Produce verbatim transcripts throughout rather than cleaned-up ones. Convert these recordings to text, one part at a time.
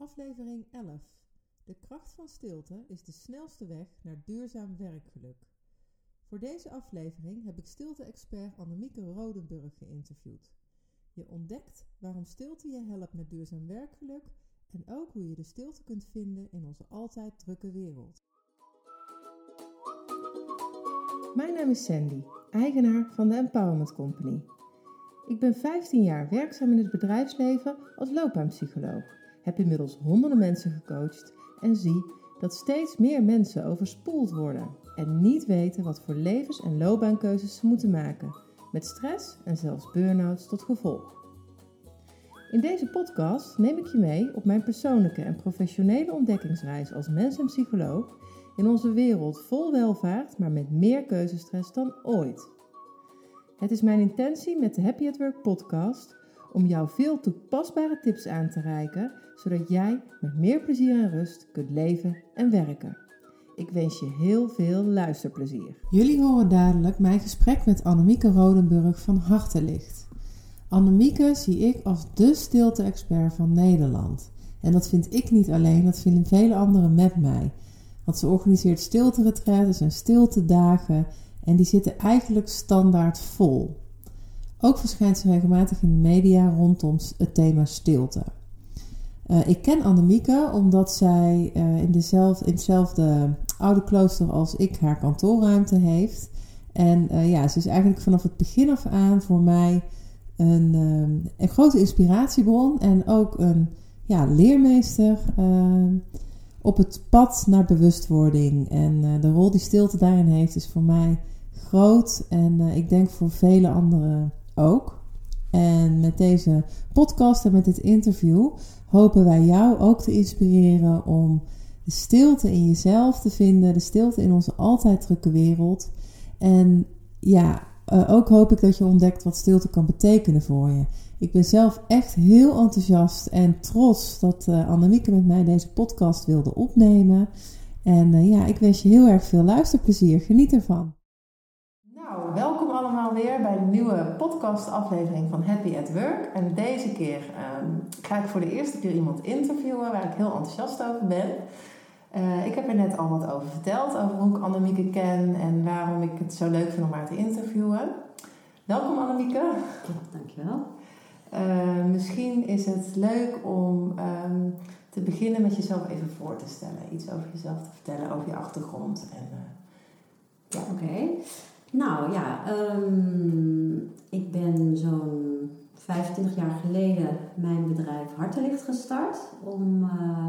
Aflevering elf. De kracht van stilte is de snelste weg naar duurzaam werkgeluk. Voor deze aflevering heb ik stilte-expert Annemieke Rodenburg geïnterviewd. Je ontdekt waarom stilte je helpt naar duurzaam werkgeluk en ook hoe je de stilte kunt vinden in onze altijd drukke wereld. Mijn naam is Sandy, eigenaar van de Empowerment Company. Ik ben vijftien jaar werkzaam in het bedrijfsleven als loopbaanpsycholoog. Heb inmiddels honderden mensen gecoacht en zie dat steeds meer mensen overspoeld worden en niet weten wat voor levens- en loopbaankeuzes ze moeten maken, met stress en zelfs burn-outs tot gevolg. In deze podcast neem ik je mee op mijn persoonlijke en professionele ontdekkingsreis als mens en psycholoog in onze wereld vol welvaart, maar met meer keuzestress dan ooit. Het is mijn intentie met de Happy at Work podcast om jou veel toepasbare tips aan te reiken, zodat jij met meer plezier en rust kunt leven en werken. Ik wens je heel veel luisterplezier. Jullie horen dadelijk mijn gesprek met Annemieke Rodenburg van Hartelicht. Annemieke zie ik als de stilte-expert van Nederland. En dat vind ik niet alleen, dat vinden vele anderen met mij. Want ze organiseert stilte-retretes en stilte-dagen en die zitten eigenlijk standaard vol. Ook verschijnt ze regelmatig in de media rondom het thema stilte. Uh, ik ken Annemieke omdat zij uh, in, dezelfde, in hetzelfde oude klooster als ik haar kantoorruimte heeft. En uh, ja, ze is eigenlijk vanaf het begin af aan voor mij een, um, een grote inspiratiebron en ook een ja, leermeester uh, op het pad naar bewustwording. En uh, de rol die stilte daarin heeft is voor mij groot en uh, ik denk voor vele anderen ook. En met deze podcast en met dit interview hopen wij jou ook te inspireren om de stilte in jezelf te vinden, de stilte in onze altijd drukke wereld. En ja, uh, ook hoop ik dat je ontdekt wat stilte kan betekenen voor je. Ik ben zelf echt heel enthousiast en trots dat uh, Annemieke met mij deze podcast wilde opnemen. En uh, ja, ik wens je heel erg veel luisterplezier. Geniet ervan. Nou, welkom allemaal weer bij de nieuwe podcastaflevering van Happy at Work. En deze keer um, ga ik voor de eerste keer iemand interviewen waar ik heel enthousiast over ben. Uh, ik heb er net al wat over verteld, over hoe ik Annemieke ken en waarom ik het zo leuk vind om haar te interviewen. Welkom Annemieke. Dankjewel. Uh, misschien is het leuk om um, te beginnen met jezelf even voor te stellen. Iets over jezelf te vertellen, over je achtergrond. En, uh, ja. Oké. Okay. Nou ja, um, ik ben zo'n vijfentwintig jaar geleden mijn bedrijf Hartelicht gestart. Om, uh,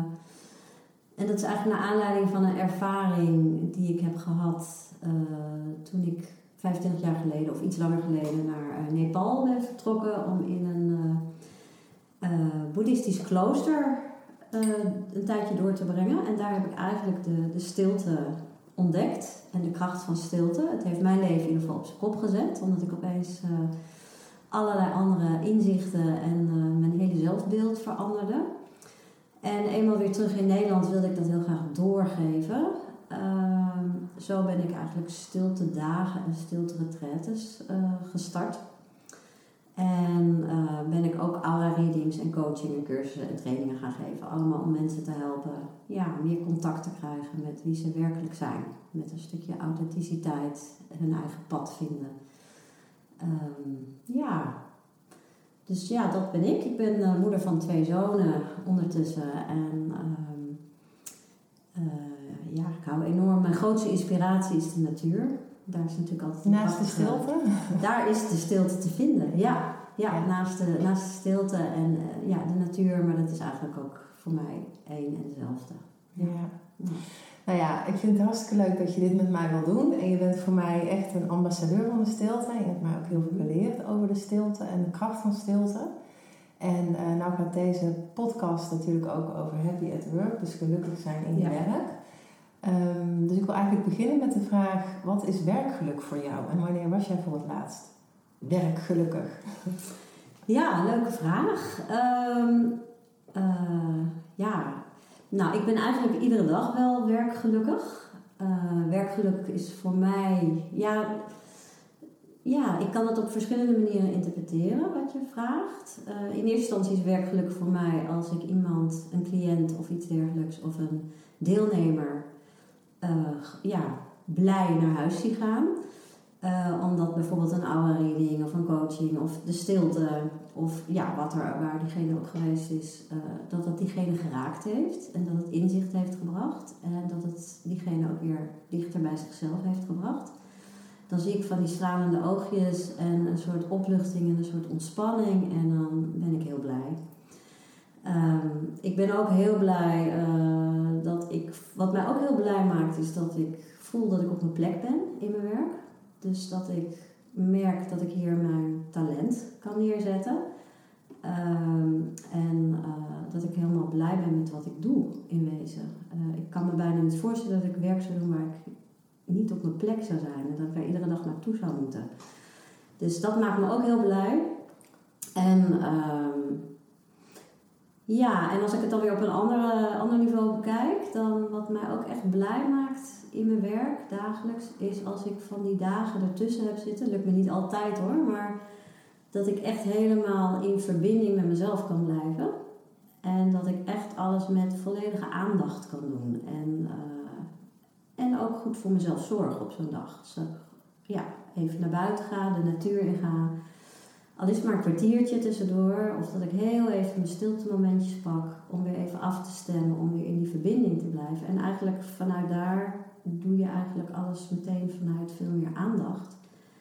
en dat is eigenlijk naar aanleiding van een ervaring die ik heb gehad uh, toen ik vijfentwintig jaar geleden of iets langer geleden naar uh, Nepal ben vertrokken om in een uh, uh, boeddhistisch klooster uh, een tijdje door te brengen. En daar heb ik eigenlijk de, de stilte ontdekt en de kracht van stilte. Het heeft mijn leven in ieder geval op zijn kop gezet, omdat ik opeens uh, allerlei andere inzichten en uh, mijn hele zelfbeeld veranderde. En eenmaal weer terug in Nederland wilde ik dat heel graag doorgeven. Uh, zo ben ik eigenlijk stilte dagen en stilte retretes uh, gestart. En uh, ben ik ook aura readings en coaching en cursussen en trainingen gaan geven. Allemaal om mensen te helpen ja, meer contact te krijgen met wie ze werkelijk zijn. Met een stukje authenticiteit en hun eigen pad vinden. Um, ja, dus ja, dat ben ik. Ik ben uh, moeder van twee zonen ondertussen. En um, uh, ja, ik hou enorm. Mijn grootste inspiratie is de natuur. Daar is natuurlijk altijd naast de stilte? Daar is de stilte te vinden, ja. Ja, ja. Naast, de, naast de stilte en uh, ja, de natuur, maar dat is eigenlijk ook voor mij één en dezelfde. Ja. Ja. Nou ja, ik vind het hartstikke leuk dat je dit met mij wil doen. En je bent voor mij echt een ambassadeur van de stilte. Je hebt mij ook heel veel geleerd over de stilte en de kracht van stilte. En uh, nou gaat deze podcast natuurlijk ook over happy at work, dus gelukkig zijn in je ja. werk. Um, dus ik wil eigenlijk beginnen met de vraag, wat is werkgeluk voor jou? En wanneer was jij voor het laatst werkgelukkig? Ja, leuke vraag. Um, uh, ja, nou, ik ben eigenlijk iedere dag wel werkgelukkig. Uh, werkgeluk is voor mij, ja, ja, ik kan het op verschillende manieren interpreteren wat je vraagt. Uh, in eerste instantie is werkgeluk voor mij als ik iemand, een cliënt of iets dergelijks of een deelnemer uh, ja, blij naar huis zie gaan. Uh, omdat bijvoorbeeld een aura reading of een coaching of de stilte of ja, wat er, waar diegene ook geweest is, uh, dat het diegene geraakt heeft en dat het inzicht heeft gebracht en dat het diegene ook weer dichter bij zichzelf heeft gebracht. Dan zie ik van die stralende oogjes en een soort opluchting en een soort ontspanning en dan ben ik heel blij. Um, ik ben ook heel blij uh, dat ik, wat mij ook heel blij maakt is dat ik voel dat ik op mijn plek ben in mijn werk. Dus dat ik merk dat ik hier mijn talent kan neerzetten. Um, en uh, dat ik helemaal blij ben met wat ik doe in wezen. Uh, ik kan me bijna niet voorstellen dat ik werk zou doen waar ik niet op mijn plek zou zijn. En dat ik daar iedere dag naartoe zou moeten. Dus dat maakt me ook heel blij. En um, ja, en als ik het dan weer op een andere, ander niveau bekijk, dan wat mij ook echt blij maakt in mijn werk dagelijks, is als ik van die dagen ertussen heb zitten, lukt me niet altijd hoor, maar dat ik echt helemaal in verbinding met mezelf kan blijven. En dat ik echt alles met volledige aandacht kan doen. En, uh, en ook goed voor mezelf zorg op zo'n dag. Dus dat ik ja, even naar buiten ga, de natuur in ga. Al is het maar een kwartiertje tussendoor. Of dat ik heel even mijn stilte momentjes pak. Om weer even af te stemmen. Om weer in die verbinding te blijven. En eigenlijk vanuit daar doe je eigenlijk alles meteen vanuit veel meer aandacht.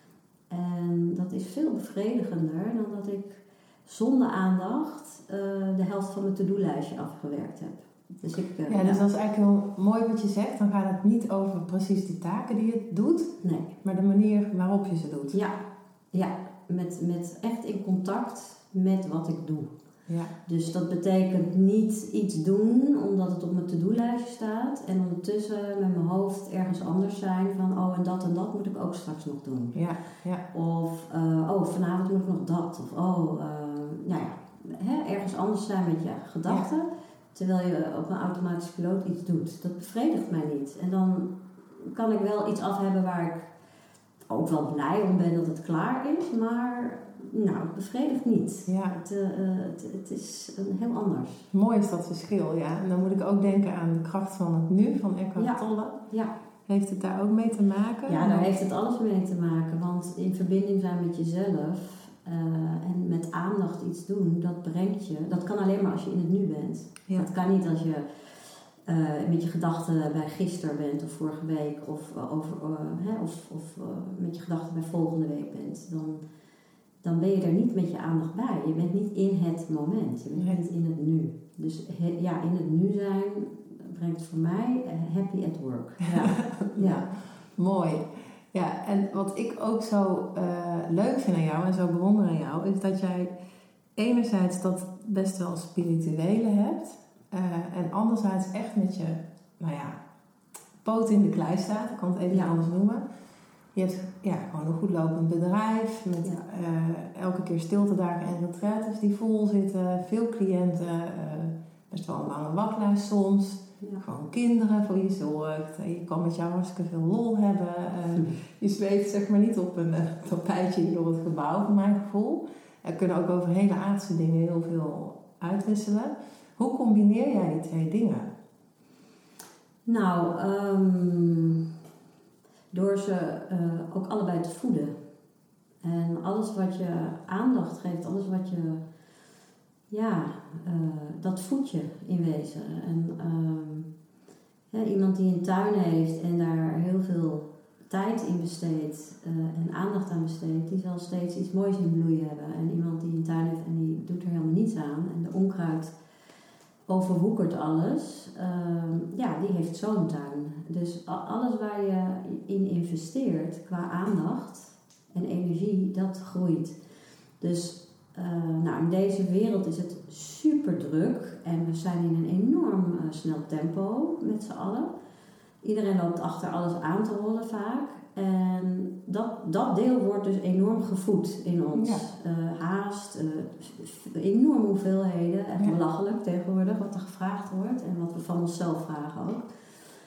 En dat is veel bevredigender dan dat ik zonder aandacht uh, de helft van mijn to-do-lijstje afgewerkt heb. Dus ik, uh, ja, dus dat is eigenlijk heel mooi wat je zegt. Dan gaat het niet over precies die taken die je doet. Nee. Maar de manier waarop je ze doet. Ja, ja. Met, met echt in contact met wat ik doe. Ja. Dus dat betekent niet iets doen omdat het op mijn to-do-lijstje staat. En ondertussen met mijn hoofd ergens anders zijn van oh en dat en dat moet ik ook straks nog doen. Ja, ja. Of uh, oh vanavond moet ik nog dat. Of oh, uh, nou ja, hè, ergens anders zijn met je gedachten. Ja. Terwijl je op een automatische piloot iets doet. Dat bevredigt mij niet. En dan kan ik wel iets af hebben waar ik ook wel blij om ben dat het klaar is. Maar nou, het bevredigt niet. Ja. Het, uh, het, het is een heel anders. Mooi is dat verschil, ja. En dan moet ik ook denken aan de kracht van het nu, van Eckhart ja. Tolle. Ja. Heeft het daar ook mee te maken? Ja, daar heeft het alles mee te maken. Want in verbinding zijn met jezelf uh, en met aandacht iets doen, dat brengt je. Dat kan alleen maar als je in het nu bent. Ja. Dat kan niet als je uh, met je gedachten bij gisteren bent of vorige week of, uh, over, uh, hè, of, of uh, met je gedachten bij volgende week bent. Dan, dan ben je er niet met je aandacht bij. Je bent niet in het moment. Je bent nee. niet in het nu. Dus he, ja, in het nu zijn brengt voor mij happy at work. Ja. Ja. Mooi. Ja, en wat ik ook zo uh, leuk vind aan jou en zo bewonder aan jou, is dat jij enerzijds dat best wel spirituele hebt uh, en anderzijds echt met je, nou ja, poot in de klei staat. Ik kan het even ja. anders noemen. Je hebt ja, gewoon een goed lopend bedrijf met ja. uh, elke keer stiltedagen en retraites die vol zitten, veel cliënten, uh, best wel een lange wachtlijst soms. Ja. Gewoon kinderen voor je zorgt. Je kan met jou hartstikke veel lol hebben. Uh, hm. Je zweeft zeg maar niet op een uh, tapijtje door het gebouw, voor mijn gevoel. Er kunnen ook over hele aardse dingen heel veel uitwisselen. Hoe combineer jij die twee dingen? Nou, um, door ze uh, ook allebei te voeden. En alles wat je aandacht geeft, alles wat je... Ja, uh, dat voed je in wezen. En uh, ja, iemand die een tuin heeft en daar heel veel tijd in besteedt uh, en aandacht aan besteedt, die zal steeds iets moois in bloei hebben. En iemand die een tuin heeft en die doet er helemaal niets aan en de onkruid overwoekert alles, uh, ja, die heeft zo'n tuin. Dus alles waar je in investeert qua aandacht en energie, dat groeit. Dus Uh, nou, in deze wereld is het super druk en we zijn in een enorm uh, snel tempo met z'n allen. Iedereen loopt achter alles aan te rollen vaak. En dat, dat deel wordt dus enorm gevoed in ons. Ja. Uh, haast, uh, enorme hoeveelheden. Echt ja. belachelijk tegenwoordig wat er gevraagd wordt en wat we van onszelf vragen ook.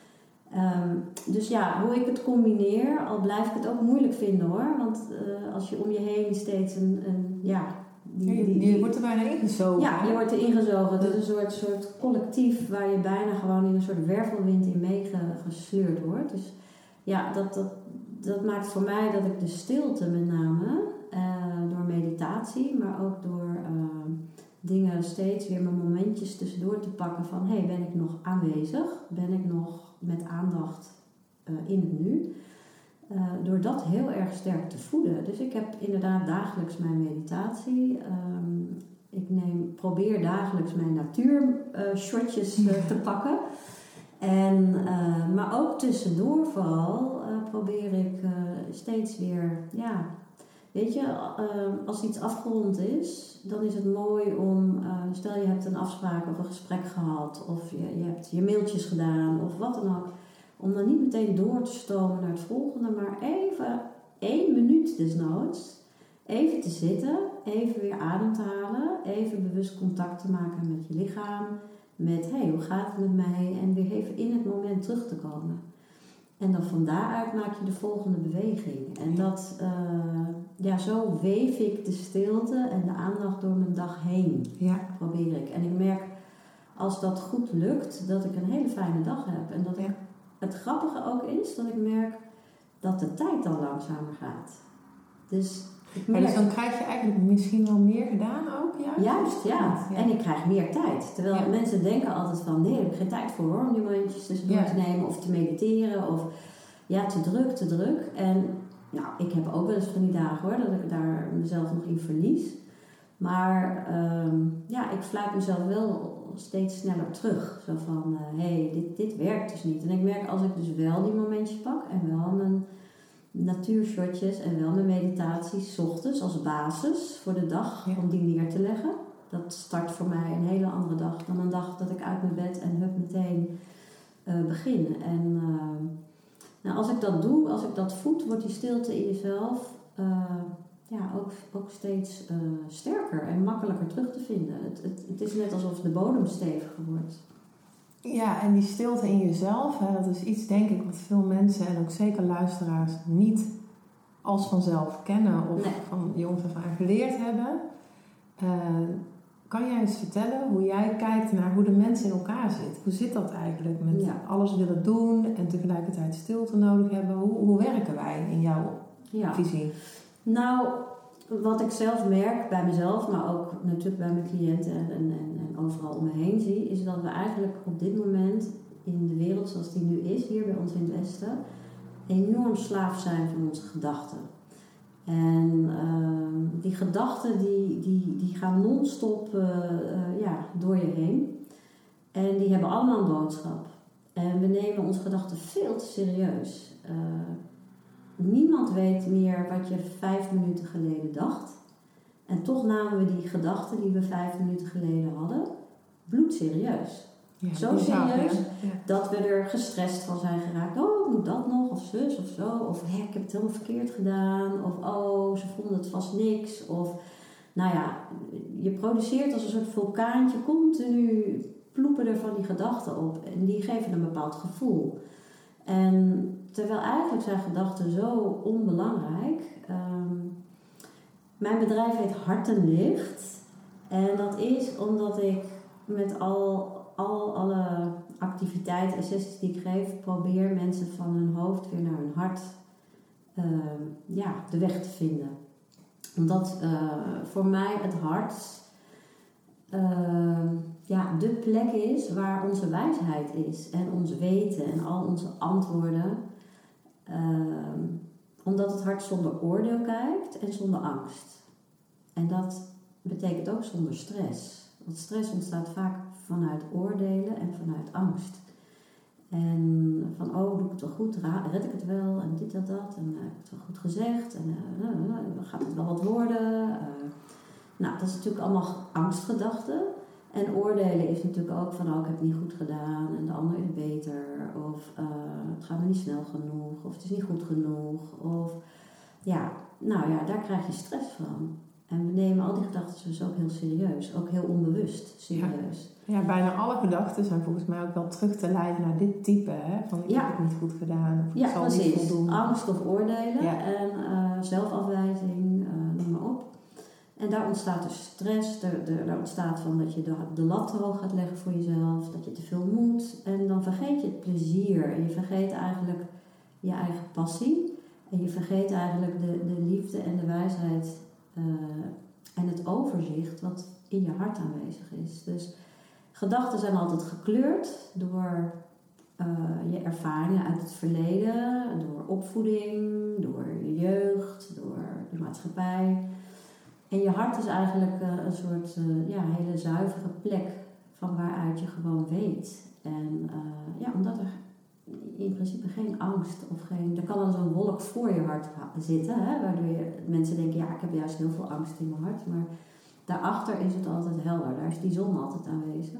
Um, dus ja, hoe ik het combineer, al blijf ik het ook moeilijk vinden hoor. Want uh, als je om je heen steeds een, een ja... Die, die, die, je wordt er bijna ingezogen. Ja, je wordt er ingezogen. Het is een soort, soort collectief waar je bijna gewoon in een soort wervelwind in meegesleurd wordt. Dus ja, dat, dat, dat maakt voor mij dat ik de stilte met name, uh, door meditatie, maar ook door uh, dingen steeds weer mijn momentjes tussendoor te pakken van, hé, hey, ben ik nog aanwezig? Ben ik nog met aandacht uh, in het nu? Uh, door dat heel erg sterk te voeden. Dus ik heb inderdaad dagelijks mijn meditatie. Um, ik neem, probeer dagelijks mijn natuurshotjes uh, uh, te pakken. En, uh, maar ook tussendoor vooral uh, probeer ik uh, steeds weer... Ja, weet je, uh, als iets afgerond is, dan is het mooi om... Uh, stel je hebt een afspraak of een gesprek gehad, of je, je hebt je mailtjes gedaan of wat dan ook... Om dan niet meteen door te stomen naar het volgende, maar even één minuut desnoods, even te zitten, even weer adem te halen, even bewust contact te maken met je lichaam, met hé, hey, hoe gaat het met mij? En weer even in het moment terug te komen. En dan van daaruit maak je de volgende beweging. En dat, uh, ja, zo weef ik de stilte en de aandacht door mijn dag heen, ja. probeer ik. En ik merk, als dat goed lukt, dat ik een hele fijne dag heb. En dat ik... Het grappige ook is dat ik merk dat de tijd dan langzamer gaat. Dus, ik merk... ja, dus dan krijg je eigenlijk misschien wel meer gedaan ook? Juist, juist ja. ja. En ik krijg meer tijd. Terwijl ja. mensen denken altijd van, nee, daar heb ik geen tijd voor hoor, om die momentjes tussendoor ja. te nemen of te mediteren. Of ja, te druk, te druk. En nou, ik heb ook wel eens van die dagen hoor, dat ik daar mezelf nog in verlies. Maar um, ja, ik fluit mezelf wel steeds sneller terug. Zo van, hé, uh, hey, dit, dit werkt dus niet. En ik merk als ik dus wel die momentjes pak en wel mijn natuurshotjes en wel mijn meditaties 's ochtends als basis voor de dag, ja. om die neer te leggen. Dat start voor mij een hele andere dag dan een dag dat ik uit mijn bed en hup meteen uh, begin. En uh, nou, als ik dat doe, als ik dat voed, wordt die stilte in jezelf... Uh, Ja, ook, ook steeds uh, sterker en makkelijker terug te vinden. Het, het, het is net alsof de bodem steviger wordt. Ja, en die stilte in jezelf, hè, dat is iets denk ik wat veel mensen en ook zeker luisteraars niet als vanzelf kennen of nee. van jongs af aan geleerd hebben. Uh, kan jij eens vertellen hoe jij kijkt naar hoe de mens in elkaar zit? Hoe zit dat eigenlijk met ja. alles willen doen en tegelijkertijd stilte nodig hebben? Hoe, hoe werken wij in jouw ja. visie? Nou, wat ik zelf merk bij mezelf, maar ook natuurlijk bij mijn cliënten en, en, en overal om me heen zie, is dat we eigenlijk op dit moment in de wereld zoals die nu is, hier bij ons in het Westen, enorm slaaf zijn van onze gedachten. En uh, die gedachten die, die, die gaan non-stop uh, uh, ja, door je heen. En die hebben allemaal een boodschap. En we nemen onze gedachten veel te serieus. Uh, Niemand weet meer wat je vijf minuten geleden dacht. En toch namen we die gedachten die we vijf minuten geleden hadden, bloedserieus. Ja, zo serieus ja. Ja. dat we er gestrest van zijn geraakt. Oh, moet dat nog? Of zus of zo. Of hé, ik heb het helemaal verkeerd gedaan. Of oh, ze vonden het vast niks. Of nou ja, je produceert als een soort vulkaantje continu ploepen er van die gedachten op. En die geven een bepaald gevoel. En terwijl eigenlijk zijn gedachten zo onbelangrijk. Um, mijn bedrijf heet Hartenlicht. En dat is omdat ik met al, al alle activiteiten en sessies die ik geef, probeer mensen van hun hoofd weer naar hun hart uh, ja, de weg te vinden. Omdat uh, voor mij het hart uh, ja, de plek is waar onze wijsheid is. En ons weten en al onze antwoorden. Uh, omdat het hart zonder oordeel kijkt en zonder angst. En dat betekent ook zonder stress. Want stress ontstaat vaak vanuit oordelen en vanuit angst. En van, oh, doe ik het wel goed? Red ik het wel? En dit en dat. En uh, heb ik het wel goed gezegd? En uh, uh, gaat het wel wat worden? Uh, nou, dat is natuurlijk allemaal angstgedachten. En oordelen is natuurlijk ook van, oh, ik heb het niet goed gedaan. En de ander is beter. Of uh, het gaat me niet snel genoeg. Of het is niet goed genoeg. Of ja, nou ja, daar krijg je stress van. En we nemen al die gedachten dus ook heel serieus. Ook heel onbewust serieus. Ja, ja, bijna alle gedachten zijn volgens mij ook wel terug te leiden naar dit type. Hè? Van ik ja. heb het niet goed gedaan. Of Ja, ik zal precies. niet voldoen. Angst of oordelen. Ja. En uh, zelfafwijzing, uh, noem maar op. En daar ontstaat dus stress. Er, er, er ontstaat van dat je de, de lat te hoog gaat leggen voor jezelf. Dat je te veel moet. En dan vergeet je het plezier. En je vergeet eigenlijk je eigen passie. En je vergeet eigenlijk de, de liefde en de wijsheid uh, en het overzicht wat in je hart aanwezig is. Dus gedachten zijn altijd gekleurd door uh, je ervaringen uit het verleden, door opvoeding, door je jeugd, door de maatschappij. En je hart is eigenlijk uh, een soort uh, ja, hele zuivere plek van waaruit je gewoon weet. En uh, ja, omdat er in principe geen angst of geen... Er kan dan zo'n wolk voor je hart zitten, hè, waardoor je, mensen denken, ja, ik heb juist heel veel angst in mijn hart. Maar daarachter is het altijd helder, daar is die zon altijd aanwezig.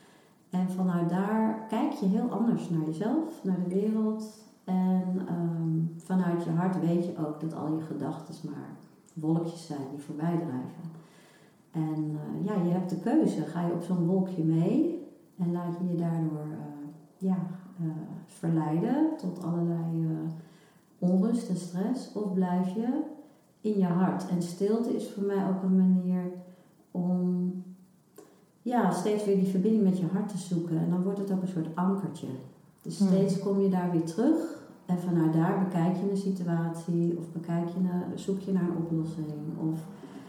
En vanuit daar kijk je heel anders naar jezelf, naar de wereld. En um, vanuit je hart weet je ook dat al je gedachten maar wolkjes zijn die voorbij drijven. En uh, ja, je hebt de keuze. Ga je op zo'n wolkje mee en laat je je daardoor uh, ja, uh, verleiden tot allerlei uh, onrust en stress? Of blijf je in je hart? En stilte is voor mij ook een manier om ja, steeds weer die verbinding met je hart te zoeken. En dan wordt het ook een soort ankertje. Dus steeds kom je daar weer terug. En vanuit daar bekijk je een situatie. Of bekijk je een, zoek je naar een oplossing. Of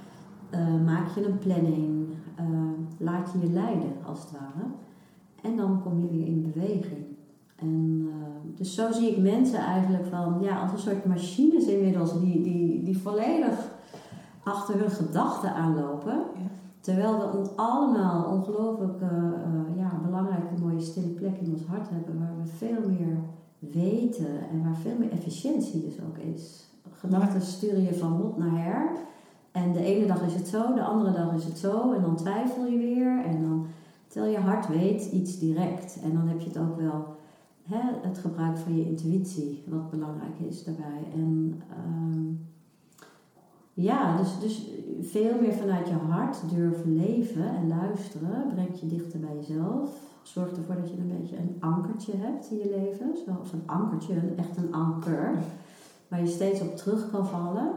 uh, maak je een planning. Uh, laat je je leiden, als het ware. En dan kom je weer in beweging. En, uh, dus zo zie ik mensen eigenlijk van, ja, als een soort machines inmiddels. Die, die, die volledig achter hun gedachten aanlopen. Ja. Terwijl we ons allemaal ongelooflijk uh, uh, ja, belangrijke, mooie stille plek in ons hart hebben. Waar we veel meer weten en waar veel meer efficiëntie dus ook is. Gedachten sturen je van hot naar her. En de ene dag is het zo, de andere dag is het zo. En dan twijfel je weer. En dan, terwijl je hart weet iets direct. En dan heb je het ook wel, hè, het gebruik van je intuïtie, wat belangrijk is daarbij. En um, ja, dus, dus veel meer vanuit je hart durven leven en luisteren brengt je dichter bij jezelf. Zorg ervoor dat je een beetje een ankertje hebt in je leven. Zoals een ankertje, echt een anker. Waar je steeds op terug kan vallen.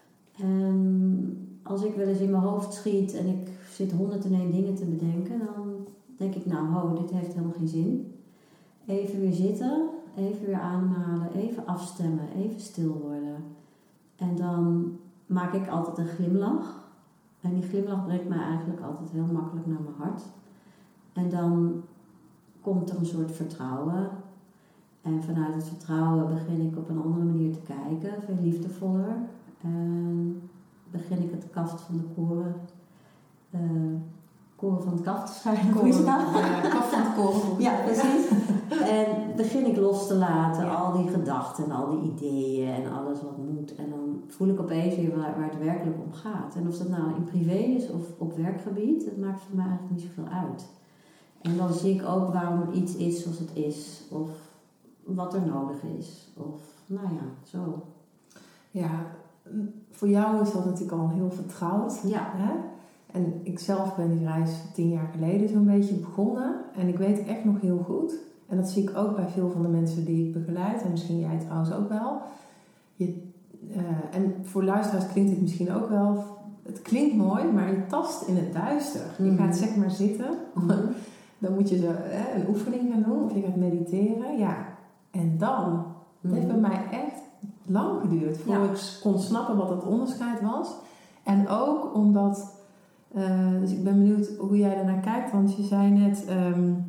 En als ik wel eens in mijn hoofd schiet en ik zit honderd en één dingen te bedenken, dan denk ik, nou ho, dit heeft helemaal geen zin. Even weer zitten, even weer ademhalen, even afstemmen, even stil worden. En dan maak ik altijd een glimlach. En die glimlach brengt mij eigenlijk altijd heel makkelijk naar mijn hart. En dan komt er een soort vertrouwen. En vanuit het vertrouwen begin ik op een andere manier te kijken, veel liefdevoller. En begin ik het kaft van de koren, uh, koren van het kaft te scheiden. Koren, ja, kaft van het koren. Ja, precies. En begin ik los te laten, ja. Al die gedachten en al die ideeën en alles wat moet. En dan voel ik opeens weer waar, waar het werkelijk om gaat. En of dat nou in privé is of op werkgebied, dat maakt voor mij eigenlijk niet zoveel uit. En dan zie ik ook waarom iets is zoals het is. Of wat er nodig is. Of, nou ja, zo. Ja, voor jou is dat natuurlijk al heel vertrouwd. Ja. Hè? En ik zelf ben die reis tien jaar geleden zo'n beetje begonnen. En ik weet echt nog heel goed. En dat zie ik ook bij veel van de mensen die ik begeleid. En misschien jij trouwens ook wel. Je, uh, en voor luisteraars klinkt het misschien ook wel. Het klinkt mooi, maar je tast in het duister. Mm-hmm. Je gaat zeg maar zitten. Mm-hmm. Dan moet je zo, hè, een oefening gaan doen. Of je gaat mediteren. Ja. En dan. Mm-hmm. Het heeft bij mij echt lang geduurd. Voordat ja. ik kon snappen wat het onderscheid was. En ook omdat... Uh, dus ik ben benieuwd hoe jij daarnaar kijkt. Want je zei net... Um,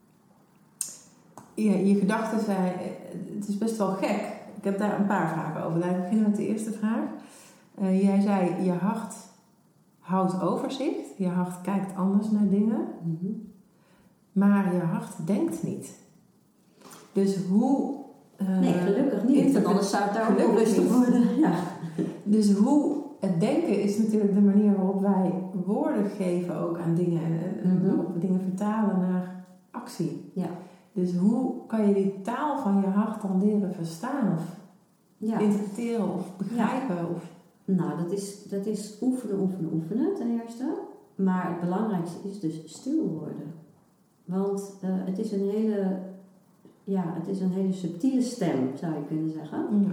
ja, je gedachten zei... Het is best wel gek. Ik heb daar een paar vragen over. Laten we beginnen met de eerste vraag. Uh, jij zei... Je hart houdt overzicht. Je hart kijkt anders naar dingen. Mm-hmm. Maar je hart denkt niet. Dus hoe... Uh, nee, gelukkig niet. Want anders zou het daar ook rustig worden. Ja. Dus hoe... Het denken is natuurlijk de manier waarop wij woorden geven ook aan dingen. En, en mm-hmm. waarop we dingen vertalen naar actie. Ja. Dus hoe kan je die taal van je hart dan leren verstaan? Of ja. interpreteren of begrijpen? Ja. Of... Nou, dat is, dat is oefenen, oefenen, oefenen ten eerste. Maar het belangrijkste is dus stil worden. Want uh, het is een hele, ja, het is een hele subtiele stem, zou je kunnen zeggen. Ja.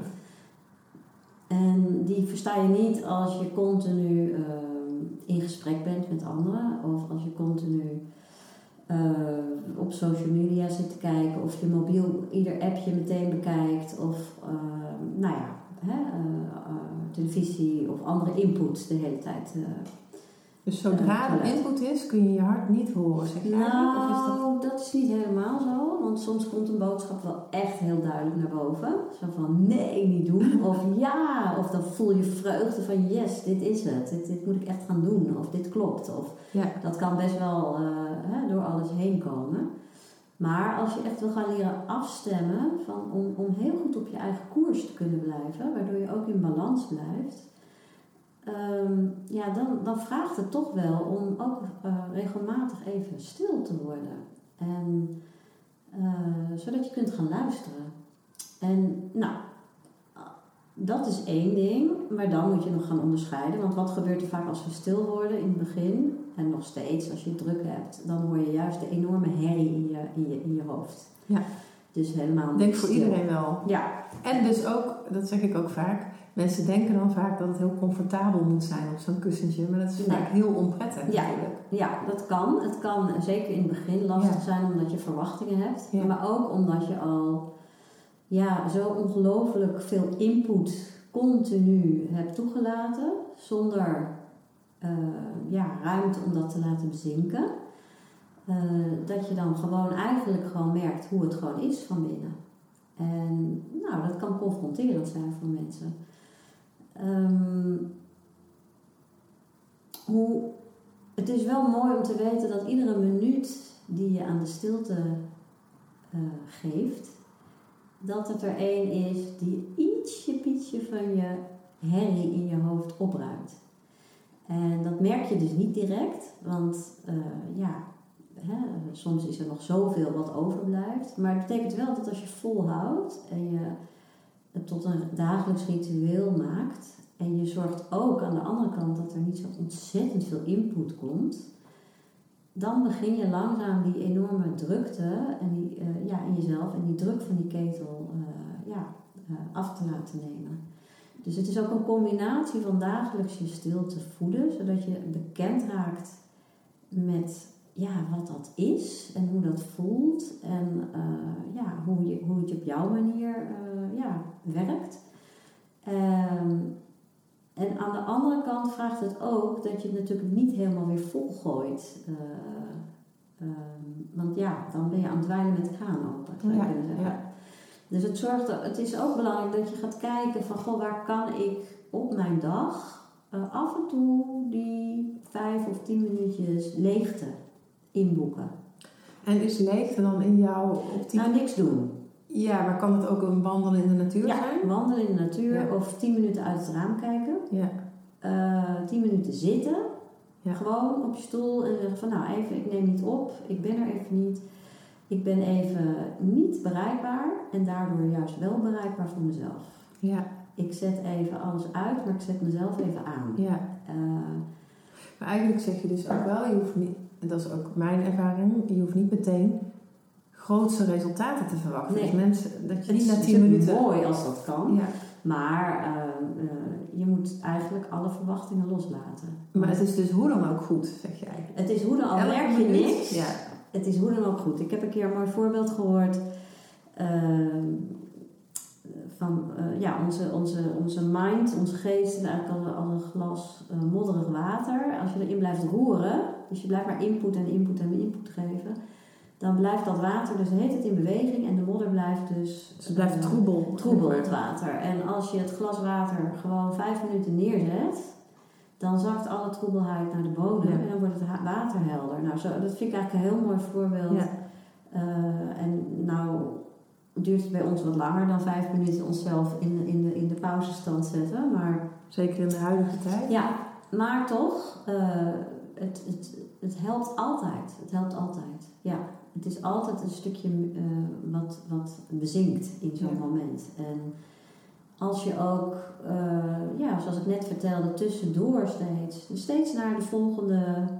En die versta je niet als je continu uh, in gesprek bent met anderen. Of als je continu uh, op social media zit te kijken. Of je mobiel ieder appje meteen bekijkt. Of uh, nou ja, hè, uh, uh, televisie of andere input de hele tijd. Uh, Dus zodra er input is, kun je je hart niet horen, zeg je eigenlijk? Of is dat... Nou, dat is niet helemaal zo. Want soms komt een boodschap wel echt heel duidelijk naar boven. Zo van, nee, niet doen. Of ja, of dan voel je vreugde van, yes, dit is het. Dit, dit moet ik echt gaan doen. Of dit klopt. Of Ja. Dat kan best wel uh, hè, door alles heen komen. Maar als je echt wil gaan leren afstemmen, van, om, om heel goed op je eigen koers te kunnen blijven, waardoor je ook in balans blijft... Um, ja, dan, dan vraagt het toch wel om ook uh, regelmatig even stil te worden. En, uh, zodat je kunt gaan luisteren. En nou, dat is één ding. Maar dan moet je nog gaan onderscheiden. Want wat gebeurt er vaak als we stil worden in het begin? En nog steeds, als je het druk hebt, dan hoor je juist de enorme herrie in je, in je, in je hoofd. Ja. Dus helemaal niet denk voor stil. iedereen wel. Ja. En dus ook, dat zeg ik ook vaak, mensen denken dan vaak dat het heel comfortabel moet zijn op zo'n kussentje, maar dat is vaak heel onprettig ja. natuurlijk. Ja, dat kan. Het kan zeker in het begin lastig ja. zijn omdat je verwachtingen hebt, ja. maar ook omdat je al ja, zo ongelooflijk veel input continu hebt toegelaten, zonder uh, ja, ruimte om dat te laten bezinken. Uh, dat je dan gewoon eigenlijk gewoon merkt hoe het gewoon is van binnen. En nou, dat kan confronterend zijn voor mensen. Um, hoe, het is wel mooi om te weten dat iedere minuut die je aan de stilte uh, geeft, dat het er één is die ietsje pietje van je herrie in je hoofd opruimt. En dat merk je dus niet direct, want uh, ja, hè, soms is er nog zoveel wat overblijft. Maar het betekent wel dat als je volhoudt en je het tot een dagelijks ritueel maakt en je zorgt ook aan de andere kant dat er niet zo ontzettend veel input komt, dan begin je langzaam die enorme drukte en die, uh, ja, in jezelf en die druk van die ketel uh, ja, uh, af te laten nemen. Dus het is ook een combinatie van dagelijks je stilte voeden, zodat je bekend raakt met ja, wat dat is en hoe dat voelt en uh, ja, hoe, je, hoe het op jouw manier uh, ja, werkt. Um, en aan de andere kant vraagt het ook dat je het natuurlijk niet helemaal weer volgooit. Uh, um, want ja, dan ben je aan het dweilen met de kraan open, zou je ja, kunnen zeggen. Ja. Dus het, zorgt, het is ook belangrijk dat je gaat kijken van, goh, waar kan ik op mijn dag uh, af en toe die vijf of tien minuutjes leegte inboeken. En is leegte dan in jouw optiek? Nou, niks doen. Ja, maar kan het ook een wandelen in de natuur ja, zijn? wandelen in de natuur ja. of tien minuten uit het raam kijken. Ja. Uh, tien minuten zitten. Ja. Gewoon op je stoel en zeggen van, nou even, ik neem niet op. Ik ben er even niet. Ik ben even niet bereikbaar en daardoor juist wel bereikbaar voor mezelf. Ja. Ik zet even alles uit, maar ik zet mezelf even aan. Ja. Uh, maar eigenlijk zeg je dus ook wel, je hoeft niet, en dat is ook mijn ervaring, je hoeft niet meteen grootste resultaten te verwachten. Nee. Dus mensen, dat je het niet na is tien minuten... mooi als dat kan, ja. maar uh, uh, je moet eigenlijk alle verwachtingen loslaten. Maar het is dus hoe dan ook goed, zeg jij. Het is hoe dan ook, merk je minuut, niks. Ja. Het is hoe dan ook goed. Ik heb een keer een mooi voorbeeld gehoord uh, van uh, ja, onze, onze, onze mind, onze geest is eigenlijk als, als een glas uh, modderig water. Als je erin blijft roeren, dus je blijft maar input en input en input geven, dan blijft dat water dus de hele tijd in beweging en de modder blijft dus... Dus het blijft uh, troebel. Troebel, het water. En als je het glas water gewoon vijf minuten neerzet, dan zakt alle troebelheid naar de bodem ja. en dan wordt het water helder. Nou, zo, dat vind ik eigenlijk een heel mooi voorbeeld. Ja. Uh, en nou duurt het bij ons wat langer dan vijf minuten onszelf in, in, de, in de pauzestand zetten. Maar, zeker in de huidige tijd. Ja, maar toch, uh, het, het, het helpt altijd. Het helpt altijd, ja. Het is altijd een stukje uh, wat, wat bezinkt in zo'n ja. moment. En als je ook, uh, ja, zoals ik net vertelde, tussendoor steeds, dus steeds naar de volgende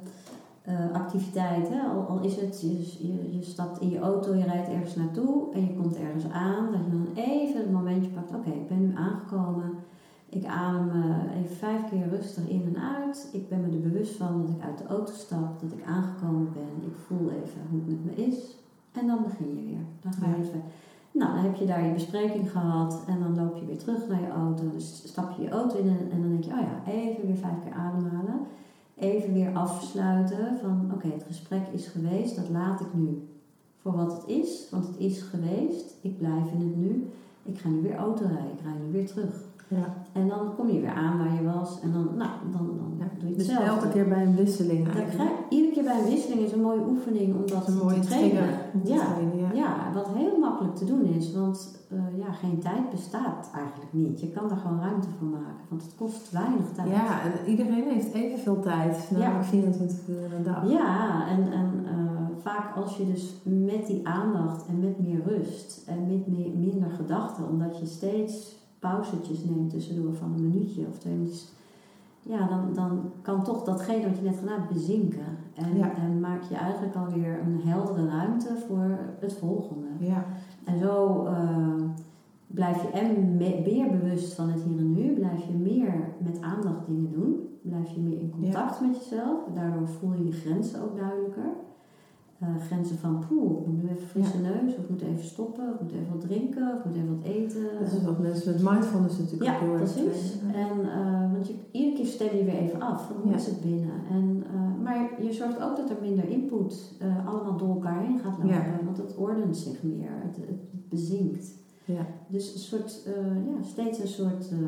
uh, activiteit. Hè? Al, al is het, je, je, je stapt in je auto, je rijdt ergens naartoe en je komt ergens aan, dat je dan even het momentje pakt, oké, okay, ik ben nu aangekomen. Ik adem uh, even vijf keer rustig in en uit. Ik ben me er bewust van dat ik uit de auto stap, dat ik aangekomen ben. Ik voel even hoe het met me is. En dan begin je weer. Dan ga je even. Nou, dan heb je daar je bespreking gehad en dan loop je weer terug naar je auto. Dus stap je je auto in en, en dan denk je, oh ja, even weer vijf keer ademhalen. Even weer afsluiten van, oké, okay, het gesprek is geweest, dat laat ik nu voor wat het is. Want het is geweest, ik blijf in het nu. Ik ga nu weer auto rijden, ik rij nu weer terug. Ja. En dan kom je weer aan waar je was en dan, nou, dan, dan ja, doe je het dus zelf. elke keer bij een wisseling krijg, iedere keer bij een wisseling is een mooie oefening om dat een mooie te trainen. Te ja, trainen ja. ja, wat heel makkelijk te doen is, want uh, ja, geen tijd bestaat eigenlijk niet. Je kan daar gewoon ruimte voor maken, want het kost weinig tijd. Ja, en iedereen heeft evenveel tijd, namelijk ja. vierentwintig uur een dag. Ja, en, en uh, vaak als je dus met die aandacht en met meer rust en met meer, minder gedachten, omdat je steeds pauzetjes neemt tussendoor van een minuutje of twee minuutjes. Ja, dan, dan kan toch datgene wat je net gedaan hebt bezinken. En, ja. en maak je eigenlijk alweer een heldere ruimte voor het volgende. Ja. En zo uh, blijf je en me- meer bewust van het hier en nu. Blijf je meer met aandacht dingen doen. Blijf je meer in contact ja. met jezelf. Daardoor voel je je grenzen ook duidelijker. Uh, grenzen van poeh, ik moet nu even frisse ja. neus, of ik moet even stoppen, of ik moet even wat drinken, of ik moet even wat eten. Dat is wat mensen met mindfulness natuurlijk ja, ook precies. En uh, want je, iedere keer stem je weer even af, hoe ja. is het binnen? En, uh, maar je zorgt ook dat er minder input uh, allemaal door elkaar heen gaat lopen, ja. want het ordent zich meer, het, het bezinkt. Ja. Dus een soort, uh, ja, steeds een soort uh,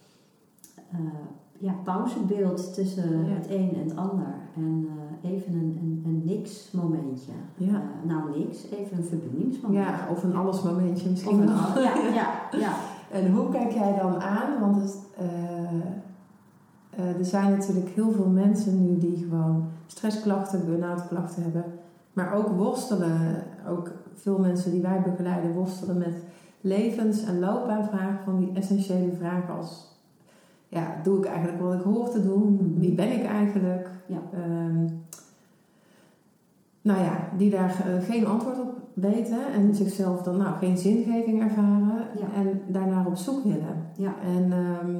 uh, ja, pauzebeeld tussen ja. het een en het ander. En uh, even een, een, een niks momentje. Ja. Uh, nou, niks. Even een verbindingsmoment. Ja, of een alles momentje misschien. Of een al- ja, ja, ja. En hoe kijk jij dan aan? Want het, uh, uh, er zijn natuurlijk heel veel mensen nu die gewoon stressklachten, burn-out klachten hebben. Maar ook worstelen. Ook veel mensen die wij begeleiden worstelen met levens- en loopbaanvragen. Van die essentiële vragen als... Ja, doe ik eigenlijk wat ik hoor te doen? Wie ben ik eigenlijk? Ja. Um, nou ja, die daar uh, geen antwoord op weten en zichzelf dan nou geen zingeving ervaren ja. en daarnaar op zoek willen. Ja. En um,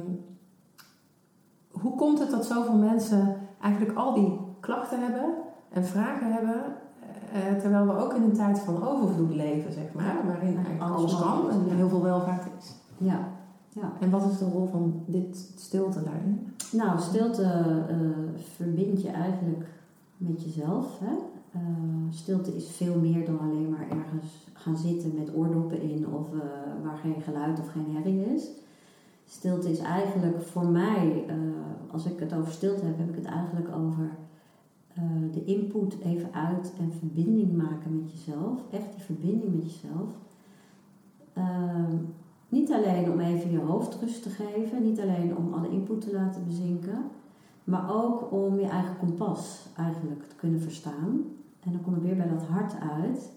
hoe komt het dat zoveel mensen eigenlijk al die klachten hebben en vragen hebben, uh, terwijl we ook in een tijd van overvloed leven, zeg maar, ja. waarin eigenlijk alles, alles kan en ja. heel veel welvaart is. Ja. Ja. En wat is de rol van dit stilte daarin? Nou, stilte uh, verbindt je eigenlijk met jezelf. Hè? Uh, stilte is veel meer dan alleen maar ergens gaan zitten met oordoppen in of uh, waar geen geluid of geen herrie is. Stilte is eigenlijk voor mij, uh, als ik het over stilte heb, heb ik het eigenlijk over uh, de input even uit en verbinding maken met jezelf. Echt die verbinding met jezelf. Uh, Niet alleen om even je hoofd rust te geven, niet alleen om alle input te laten bezinken, maar ook om je eigen kompas eigenlijk te kunnen verstaan. En dan kom ik weer bij dat hart uit.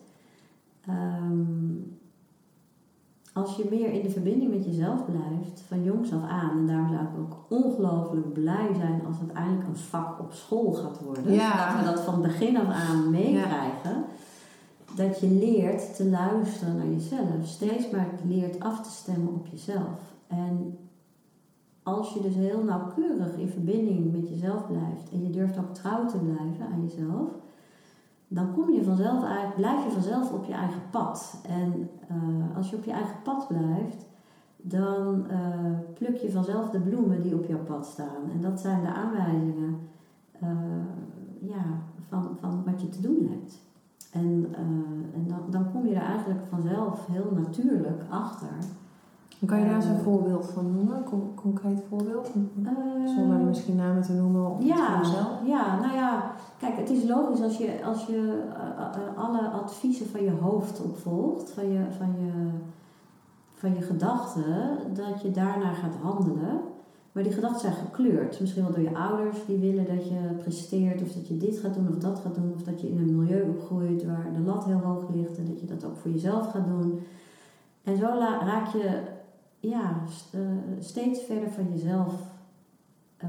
Um, als je meer in de verbinding met jezelf blijft, van jongs af aan, en daarom zou ik ook ongelooflijk blij zijn als het eindelijk een vak op school gaat worden, ja. dat we dat van begin af aan meekrijgen. Ja. Dat je leert te luisteren naar jezelf. Steeds maar leert af te stemmen op jezelf. En als je dus heel nauwkeurig in verbinding met jezelf blijft. En je durft ook trouw te blijven aan jezelf. Dan kom je vanzelf, blijf je vanzelf op je eigen pad. En uh, als je op je eigen pad blijft. Dan uh, pluk je vanzelf de bloemen die op jouw pad staan. En dat zijn de aanwijzingen uh, ja, van, van wat je te doen hebt. En, uh, en dan, dan kom je er eigenlijk vanzelf heel natuurlijk achter. Kan je daar eens een uh, voorbeeld van noemen? Een con- concreet voorbeeld? Uh, Zonder misschien namen te noemen of ja, voor jezelf? Ja, nou ja, kijk, het is logisch als je, als je uh, uh, alle adviezen van je hoofd opvolgt, van je, van je, van je gedachten, dat je daarnaar gaat handelen. Maar die gedachten zijn gekleurd. Misschien wel door je ouders die willen dat je presteert. Of dat je dit gaat doen of dat gaat doen. Of dat je in een milieu opgroeit waar de lat heel hoog ligt. En dat je dat ook voor jezelf gaat doen. En zo la- raak je ja, st- uh, steeds verder van jezelf uh,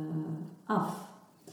af.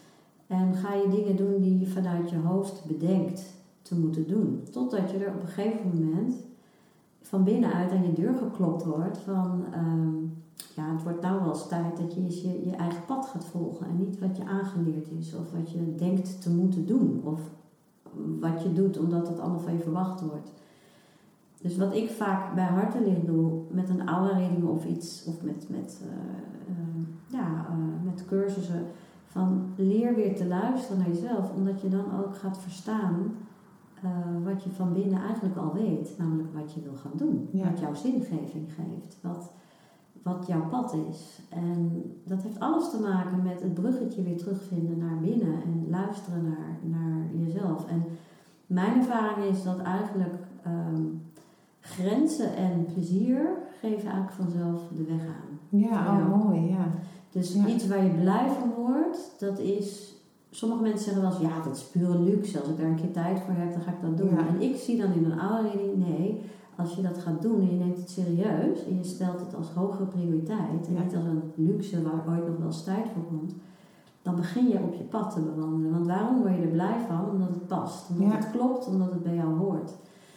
En ga je dingen doen die je vanuit je hoofd bedenkt te moeten doen. Totdat je er op een gegeven moment van binnenuit aan je deur geklopt wordt van... Um, ja, het wordt nou wel eens tijd dat je je, je eigen pad gaat volgen. En niet wat je aangeleerd is of wat je denkt te moeten doen. Of wat je doet omdat het allemaal van je verwacht wordt. Dus wat ik vaak bij Hartelicht doe met een aura-reading of iets... Of met, met, uh, uh, ja, uh, met cursussen... Van leer weer te luisteren naar jezelf. Omdat je dan ook gaat verstaan... Uh, wat je van binnen eigenlijk al weet. Namelijk wat je wil gaan doen. Ja. Wat jouw zingeving geeft. Wat... wat jouw pad is. En dat heeft alles te maken met het bruggetje weer terugvinden naar binnen en luisteren naar, naar jezelf. En mijn ervaring is dat eigenlijk um, grenzen en plezier geven eigenlijk vanzelf de weg aan. Ja, oh, mooi, ja. Dus ja. iets waar je blij van wordt, dat is... Sommige mensen zeggen wel eens, ja, dat is pure luxe. Als ik daar een keer tijd voor heb, dan ga ik dat doen. Ja. En ik zie dan in mijn aura-reading, nee... Als je dat gaat doen en je neemt het serieus en je stelt het als hogere prioriteit en ja. niet als een luxe waar ooit nog wel eens tijd voor komt, dan begin je op je pad te bewandelen. Want waarom word je er blij van? Omdat het past, omdat ja. het klopt, omdat het bij jou hoort.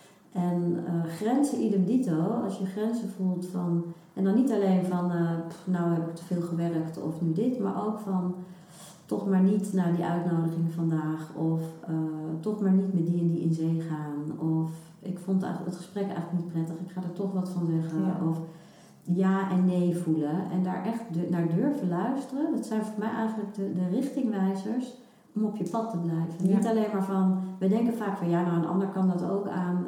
En uh, grenzen idem dito, als je grenzen voelt van, en dan niet alleen van, uh, pff, nou heb ik te veel gewerkt of nu dit, maar ook van, toch maar niet naar die uitnodiging vandaag of uh, toch maar niet met die en die in zee gaan of ik vond het gesprek eigenlijk niet prettig, ik ga er toch wat van zeggen. Ja. Of ja en nee voelen. En daar echt de, naar durven luisteren. Dat zijn voor mij eigenlijk de, de richtingwijzers om op je pad te blijven. Ja. Niet alleen maar van, we denken vaak van ja, nou een ander kan dat ook aan.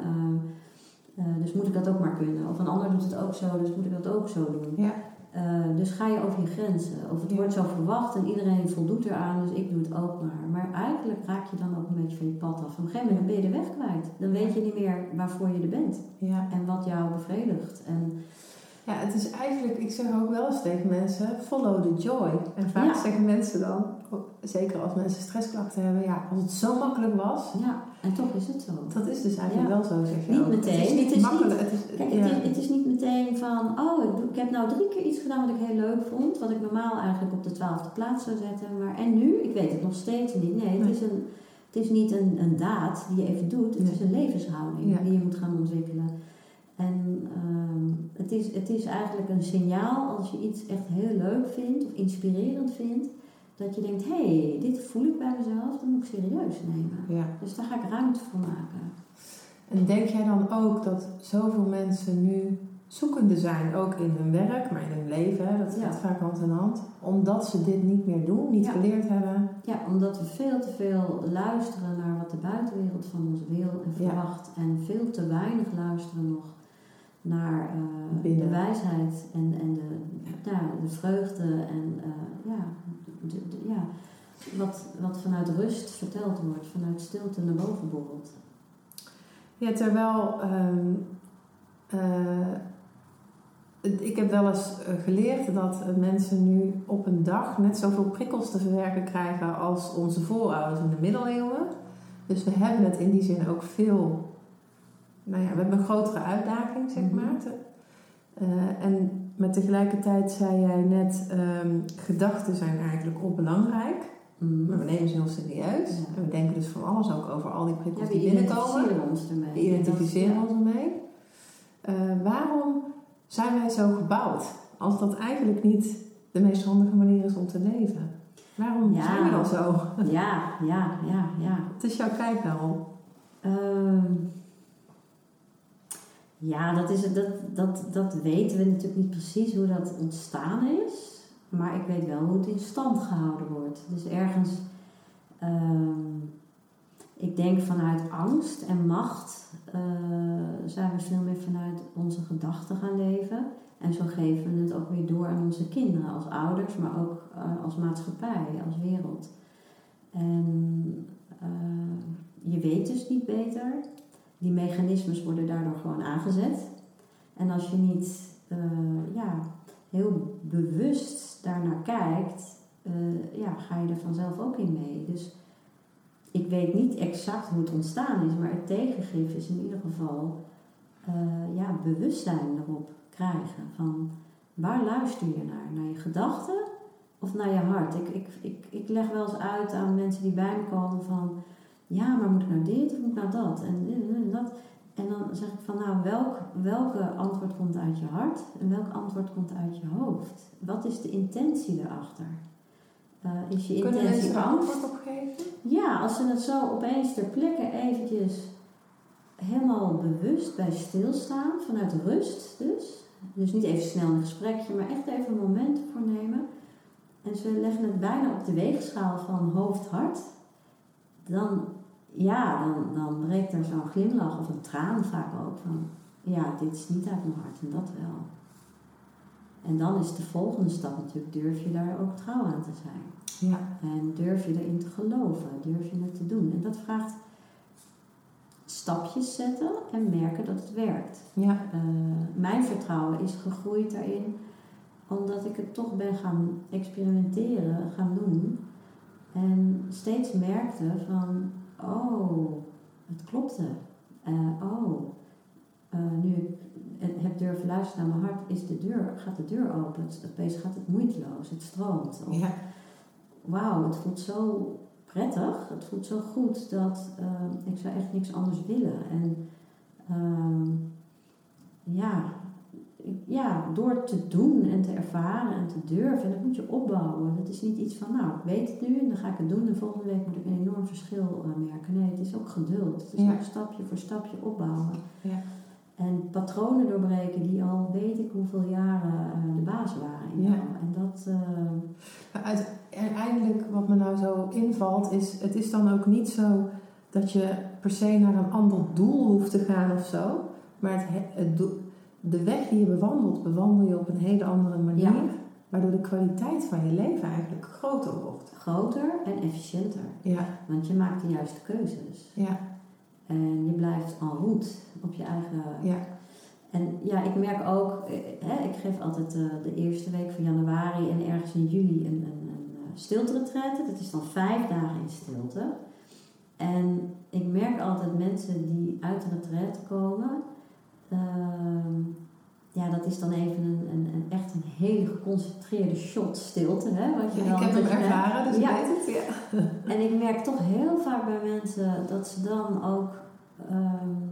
Uh, uh, dus moet ik dat ook maar kunnen. Of een ander doet het ook zo, dus moet ik dat ook zo doen. Ja. Uh, dus ga je over je grenzen. Of het ja. wordt zo verwacht en iedereen voldoet eraan, dus ik doe het ook maar. Maar eigenlijk raak je dan ook een beetje van je pad af. Op een gegeven moment ben je de weg kwijt. Dan weet je niet meer waarvoor je er bent. Ja. En wat jou bevredigt. En ja, het is eigenlijk, ik zeg ook wel eens tegen mensen, follow the joy. En vaak ja. zeggen mensen dan, zeker als mensen stressklachten hebben, ja, als het zo makkelijk was. Ja, en toch is het zo. Dat is dus eigenlijk ja. wel zo, zeg je Niet ook. meteen. Het is niet het is makkelijk. Niet, het is, kijk, ja. het, is, het is niet meteen van, oh, ik, doe, ik heb nou drie keer iets gedaan wat ik heel leuk vond, wat ik normaal eigenlijk op de twaalfde plaats zou zetten. Maar en nu? Ik weet het nog steeds niet. Nee, het nee. is een... Het is niet een, een daad die je even doet, het nee. is een levenshouding ja. die je moet gaan ontwikkelen. En um, het, is, het is eigenlijk een signaal als je iets echt heel leuk vindt of inspirerend vindt, dat je denkt, hé, hey, dit voel ik bij mezelf, dat moet ik serieus nemen. Ja. Dus daar ga ik ruimte voor maken. En denk jij dan ook dat zoveel mensen nu zoekende zijn, ook in hun werk, maar in hun leven, hè, dat gaat ja. vaak hand in hand, omdat ze dit niet meer doen, niet ja. geleerd hebben? Ja, omdat we veel te veel luisteren naar wat de buitenwereld van ons wil en verwacht. Ja. En veel te weinig luisteren nog naar uh, de wijsheid en, en de, ja, de vreugde en uh, ja, de, de, ja, wat, wat vanuit rust verteld wordt, vanuit stilte naar boven borrelt. Ja, terwijl um, uh, ik heb wel eens geleerd dat mensen nu op een dag net zoveel prikkels te verwerken krijgen als onze voorouders in de middeleeuwen. Dus we hebben het in die zin ook veel, nou ja, we hebben een grotere uitdaging, zeg maar. Uh, en maar tegelijkertijd zei jij net, um, gedachten zijn eigenlijk onbelangrijk. Mm. Maar we nemen ze heel serieus. Ja. En we denken dus van alles ook over al die prikkels ja, die binnenkomen. We identificeren ons ermee. We identificeren ons ermee. Uh, waarom zijn wij zo gebouwd? Als dat eigenlijk niet de meest handige manier is om te leven. Waarom ja. zijn we dan zo? Ja, ja, ja, ja. Wat is jouw kijk daarop? Uh, ja, dat, is, dat, dat, dat weten we natuurlijk niet precies hoe dat ontstaan is. Maar ik weet wel hoe het in stand gehouden wordt. Dus ergens, uh, ik denk vanuit angst en macht uh, zijn we veel meer vanuit onze gedachten gaan leven. En zo geven we het ook weer door aan onze kinderen als ouders, maar ook uh, als maatschappij, als wereld. En uh, je weet dus niet beter. Die mechanismes worden daardoor gewoon aangezet. En als je niet uh, ja, heel bewust daarnaar kijkt, uh, ja, ga je er vanzelf ook in mee. Dus ik weet niet exact hoe het ontstaan is, maar het tegengif is in ieder geval uh, ja, bewustzijn erop krijgen. Van waar luister je naar? Naar je gedachten of naar je hart? Ik, ik, ik, ik leg wel eens uit aan mensen die bij me komen van... Ja, maar moet ik nou dit of moet ik nou dat? En, en dat. En dan zeg ik van nou, welk, welke antwoord komt uit je hart? En welk antwoord komt uit je hoofd? Wat is de intentie erachter? Uh, is je Kunnen intentie mensen er angst? antwoord op geven? Ja, als ze het zo opeens ter plekke eventjes helemaal bewust bij stilstaan, vanuit rust dus. Dus niet even snel een gesprekje, maar echt even een moment voor nemen. En ze leggen het bijna op de weegschaal van hoofd-hart. Dan, ja, dan, dan breekt er zo'n glimlach of een traan vaak ook van... Ja, dit is niet uit mijn hart en dat wel. En dan is de volgende stap natuurlijk, durf je daar ook trouw aan te zijn. Ja. En durf je erin te geloven, durf je het te doen. En dat vraagt stapjes zetten en merken dat het werkt. Ja. Uh, mijn vertrouwen is gegroeid daarin, omdat ik het toch ben gaan experimenteren, gaan doen. En steeds merkte van, oh, het klopte. Uh, oh, uh, nu ik heb durven luisteren naar mijn hart, is de deur, gaat de deur open. Het, opeens gaat het moeiteloos, het stroomt. Of, ja. Wauw, het voelt zo prettig, het voelt zo goed dat uh, ik zou echt niks anders willen. En uh, ja, ja, door te doen en te ervaren en te durven, en dat moet je opbouwen. Het is niet iets van, nou, ik weet het nu en dan ga ik het doen en volgende week moet ik een enorm verschil uh, merken. Nee, het is ook geduld. Het is ja. ook stapje voor stapje opbouwen. Ja. En patronen doorbreken die al weet ik hoeveel jaren uh, de baas waren in ja. jou. En dat... Uh, Uiteindelijk, wat me nou zo invalt, is het is dan ook niet zo dat je per se naar een ander doel hoeft te gaan of zo. Maar het, het doel, de weg die je bewandelt, bewandel je op een hele andere manier. Ja. Waardoor de kwaliteit van je leven eigenlijk groter wordt. Groter en efficiënter. Ja. Want je maakt de juiste keuzes. Ja. En je blijft en route op je eigen... Ja. En ja, ik merk ook, hè, ik geef altijd uh, de eerste week van januari en ergens in juli een, een, een stilte-retraite. Dat is dan vijf dagen in stilte. En ik merk altijd mensen die uit de retraite komen, uh, ja, dat is dan even een, een, een echt een hele geconcentreerde shot stilte. Hè, wat je ja, dan ik heb hem ervaren, dus ja. ik weet het. Ja. En ik merk toch heel vaak bij mensen dat ze dan ook... Um,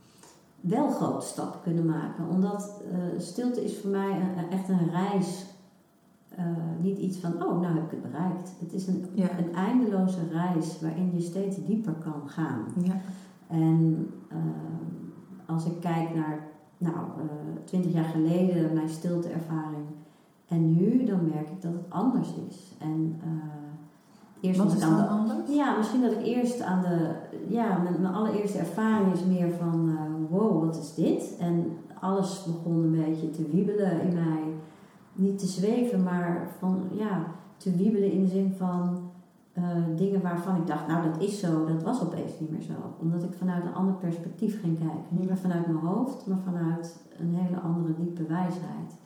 wel grote stappen kunnen maken. Omdat uh, stilte is voor mij een, echt een reis. Uh, niet iets van, oh, nou heb ik het bereikt. Het is een, ja. een eindeloze reis waarin je steeds dieper kan gaan. Ja. En uh, als ik kijk naar, nou, twintig uh, jaar geleden, mijn stilteervaring. En nu, dan merk ik dat het anders is. En... Uh, Eerst Wat is aan dan de, anders? Ja, misschien dat ik eerst aan de... Ja, mijn, mijn allereerste ervaring is meer van... Uh, wow, wat is dit? En alles begon een beetje te wiebelen in mij. Niet te zweven, maar van... Ja, te wiebelen in de zin van... Uh, dingen waarvan ik dacht, nou dat is zo. Dat was opeens niet meer zo. Omdat ik vanuit een ander perspectief ging kijken. Niet meer vanuit mijn hoofd, maar vanuit een hele andere diepe wijsheid.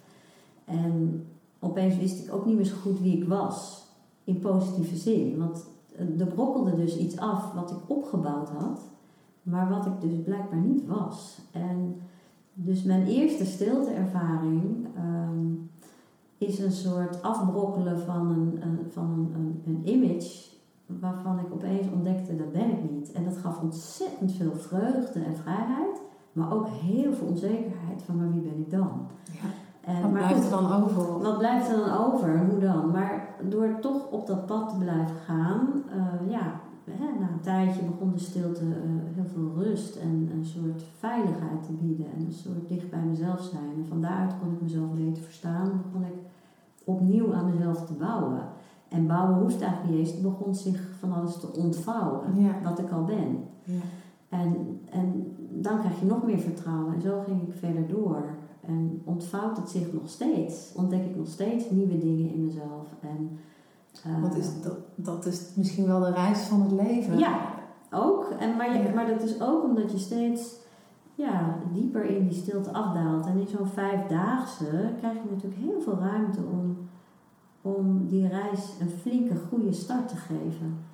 En opeens wist ik ook niet meer zo goed wie ik was... In positieve zin. Want er brokkelde dus iets af wat ik opgebouwd had. Maar wat ik dus blijkbaar niet was. En dus mijn eerste stilteervaring um, is een soort afbrokkelen van een, een, van een, een, een image. Waarvan ik opeens ontdekte, dat ben ik niet. En dat gaf ontzettend veel vreugde en vrijheid. Maar ook heel veel onzekerheid van, maar wie ben ik dan? Ja. En, wat blijft er dan over? Wat blijft er dan over? Hoe dan? Maar door toch op dat pad te blijven gaan, uh, ja, hè, na een tijdje begon de stilte uh, heel veel rust en een soort veiligheid te bieden en een soort dicht bij mezelf zijn. En van daaruit kon ik mezelf beter verstaan, begon ik opnieuw aan mezelf te bouwen. En bouwen hoeft eigenlijk niet eens, het begon zich van alles te ontvouwen, ja. Wat ik al ben. Ja. En, en dan krijg je nog meer vertrouwen en zo ging ik verder door. En ontvouwt het zich nog steeds. Ontdek ik nog steeds nieuwe dingen in mezelf. En, uh, Wat is dat, dat is misschien wel de reis van het leven. Ja, ook. En, maar, je, ja. maar dat is ook omdat je steeds ja, dieper in die stilte afdaalt. En in zo'n vijfdaagse krijg je natuurlijk heel veel ruimte om, om die reis een flinke goede start te geven.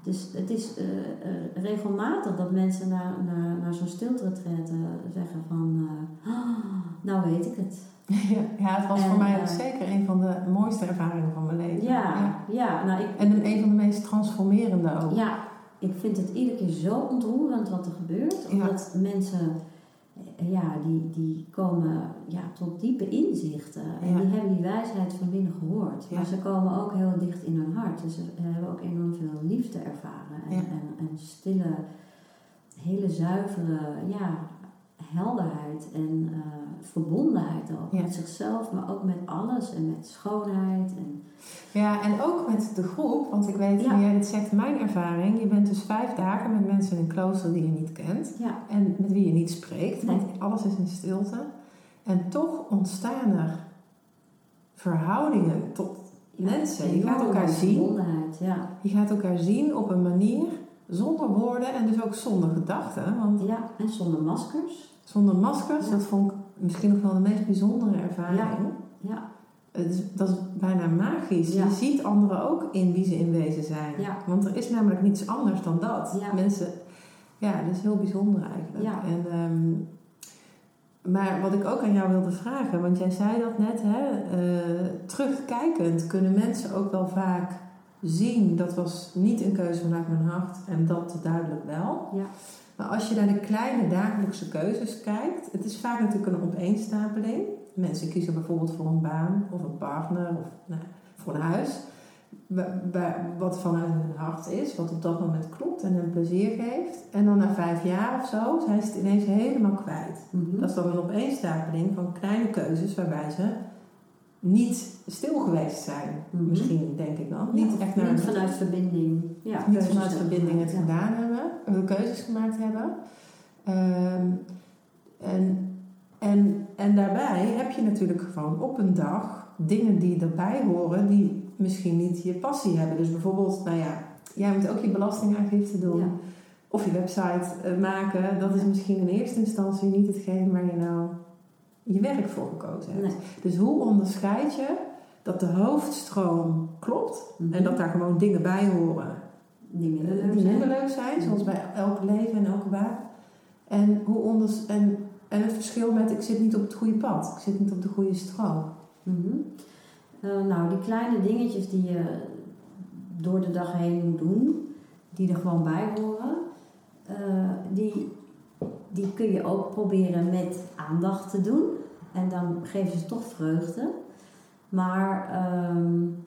dus het is uh, uh, regelmatig dat mensen naar, naar, naar zo'n stilteretreat uh, zeggen van, uh, oh, nou weet ik het. Ja, ja, het was en, voor mij uh, ook zeker een van de mooiste ervaringen van mijn leven. Ja, ja. ja nou ik, en een van de meest transformerende ook. Ja, ik vind het iedere keer zo ontroerend wat er gebeurt. Omdat ja. mensen, ja, die, die komen ja, tot diepe inzichten. En ja. die hebben die wijsheid van binnen gehoord. Ja. Maar ze komen ook heel dicht in hun hart. Dus ze hebben ook enorm veel liefde ervaren. En, ja. en, en stille, hele zuivere, ja, helderheid en uh, verbondenheid ook. Ja. Met zichzelf, maar ook met alles en met schoonheid. En ja, en ook met de groep. Want ik weet, ja. jij dit zegt, mijn ervaring. Je bent dus vijf dagen met mensen in een klooster die je niet kent. Ja. En met wie je niet spreekt. Nee. Want alles is in stilte. En toch ontstaan er verhoudingen tot ja, mensen. Je gaat elkaar zien. Ja. Je gaat elkaar zien op een manier zonder woorden en dus ook zonder gedachten. Want ja, en zonder maskers. Zonder maskers, ja. Dat vond ik misschien nog wel de meest bijzondere ervaring. Ja. Ja. Het is, dat is bijna magisch. Ja. Je ziet anderen ook in wie ze in wezen zijn. Ja. Want er is namelijk niets anders dan dat. Ja. Mensen, ja, dat is heel bijzonder eigenlijk. Ja. En, um, maar wat ik ook aan jou wilde vragen, want jij zei dat net, hè, uh, terugkijkend kunnen mensen ook wel vaak zien, dat was niet een keuze vanuit mijn hart en dat duidelijk wel. Ja. Maar als je naar de kleine dagelijkse keuzes kijkt, het is vaak natuurlijk een opeenstapeling. Mensen kiezen bijvoorbeeld voor een baan of een partner of nou, voor een huis. Wat vanuit hun hart is, wat op dat moment klopt en hen plezier geeft. En dan na vijf jaar of zo zijn ze het ineens helemaal kwijt. Mm-hmm. Dat is dan een opeenstapeling van kleine keuzes waarbij ze niet stil geweest zijn. Mm-hmm. Misschien, denk ik dan. Ja, niet echt naar niet vanuit verbinding. Ja, niet vanuit verbinding het ja. gedaan hebben. Keuzes gemaakt hebben. Um, en, en, en daarbij heb je natuurlijk gewoon op een dag dingen die erbij horen die misschien niet je passie hebben. Dus bijvoorbeeld, nou ja, jij moet ook je belastingaangifte doen. Ja. Of je website uh, maken. Dat is misschien in eerste instantie niet hetgeen waar je nou je werk voor gekozen hebt. Nee. Dus hoe onderscheid je dat de hoofdstroom klopt mm-hmm. en dat daar gewoon dingen bij horen die minder leuk, die zijn. minder leuk zijn, zoals bij elk leven en elke baan. En, hoe onders- en, en het verschil met ik zit niet op het goede pad, ik zit niet op de goede stroom. Mm-hmm. Uh, nou, die kleine dingetjes die je door de dag heen moet doen, die er gewoon bij horen, uh, die, die kun je ook proberen met aandacht te doen. En dan geven ze toch vreugde. Maar, um,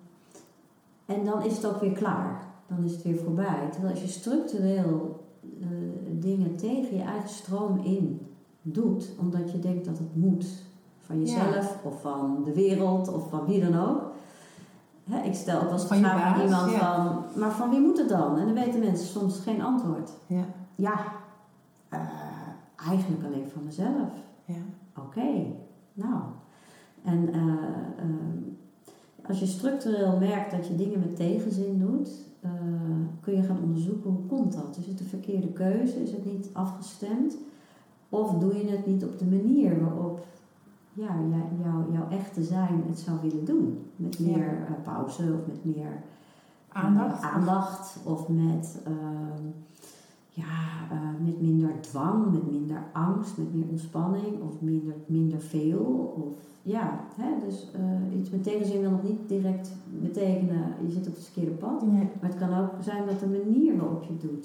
en dan is het ook weer klaar. Dan is het weer voorbij. Terwijl als je structureel uh, dingen tegen je eigen stroom in doet, omdat je denkt dat het moet, van jezelf ja. of van de wereld of van wie dan ook. Hè, ik stel ook wel eens de vraag aan iemand ja. van, maar van wie moet het dan? En dan weten mensen soms geen antwoord. Ja, ja uh, eigenlijk alleen van mezelf. Ja. Oké, okay. nou. En uh, uh, als je structureel merkt dat je dingen met tegenzin doet, uh, kun je gaan onderzoeken hoe komt dat. Is het de verkeerde keuze? Is het niet afgestemd? Of doe je het niet op de manier waarop ja, jou, jouw echte zijn het zou willen doen? Met meer ja. uh, pauze of met meer uh, aandacht. aandacht of met, uh, ja, uh, met minder dwang, met minder angst, met meer ontspanning of minder, minder veel. Of, ja, hè, dus uh, iets met tegenzin wil nog niet direct betekenen je zit op het verkeerde pad. Nee. Maar het kan ook zijn dat de manier waarop je het doet.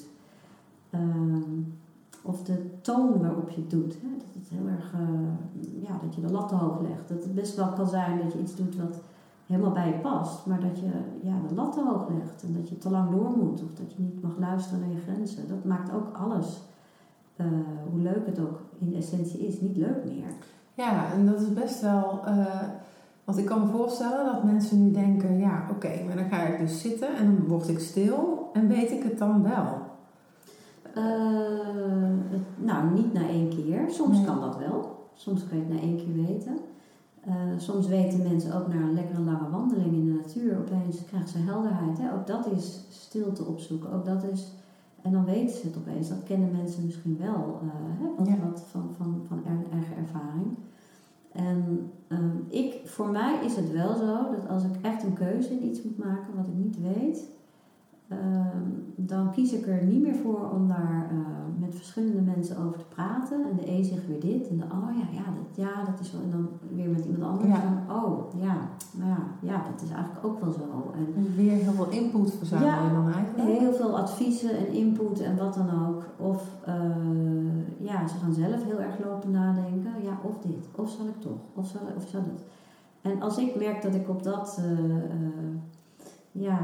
Um, Of de toon waarop je het doet. Hè? Dat het heel erg, uh, ja, dat je de lat te hoog legt. Dat het best wel kan zijn dat je iets doet wat helemaal bij je past. Maar dat je ja, de lat te hoog legt. En dat je te lang door moet. Of dat je niet mag luisteren naar je grenzen. Dat maakt ook alles, uh, hoe leuk het ook in essentie is, niet leuk meer. Ja, en dat is best wel... Uh, want ik kan me voorstellen dat mensen nu denken... Ja, oké, okay, maar dan ga ik dus zitten en dan word ik stil. En weet ik het dan wel? Uh, nou, niet na één keer. Soms nee. kan dat wel. Soms kan je het na één keer weten. Uh, soms weten mensen ook na een lekkere lange wandeling in de natuur. Opeens krijgen ze helderheid. Hè? Ook dat is stilte opzoeken. Ook dat is... En dan weten ze het opeens. Dat kennen mensen misschien wel. Uh, hè? Wat, ja. wat van, van, van er, eigen ervaring. En um, ik, voor mij is het wel zo dat als ik echt een keuze in iets moet maken wat ik niet weet... Uh, dan kies ik er niet meer voor om daar uh, met verschillende mensen over te praten. En de een zegt weer dit en de oh ja, ja, dat, ja, dat is wel. En dan weer met iemand anders. Ja. Van, oh ja, nou ja, ja, dat is eigenlijk ook wel zo. En weer heel veel input verzamelen ja, dan eigenlijk? Heel veel adviezen en input en wat dan ook. Of uh, ja, ze gaan zelf heel erg lopen nadenken. Ja, of dit, of zal ik toch, of zal, of zal dit. En als ik merk dat ik op dat, uh, uh, ja,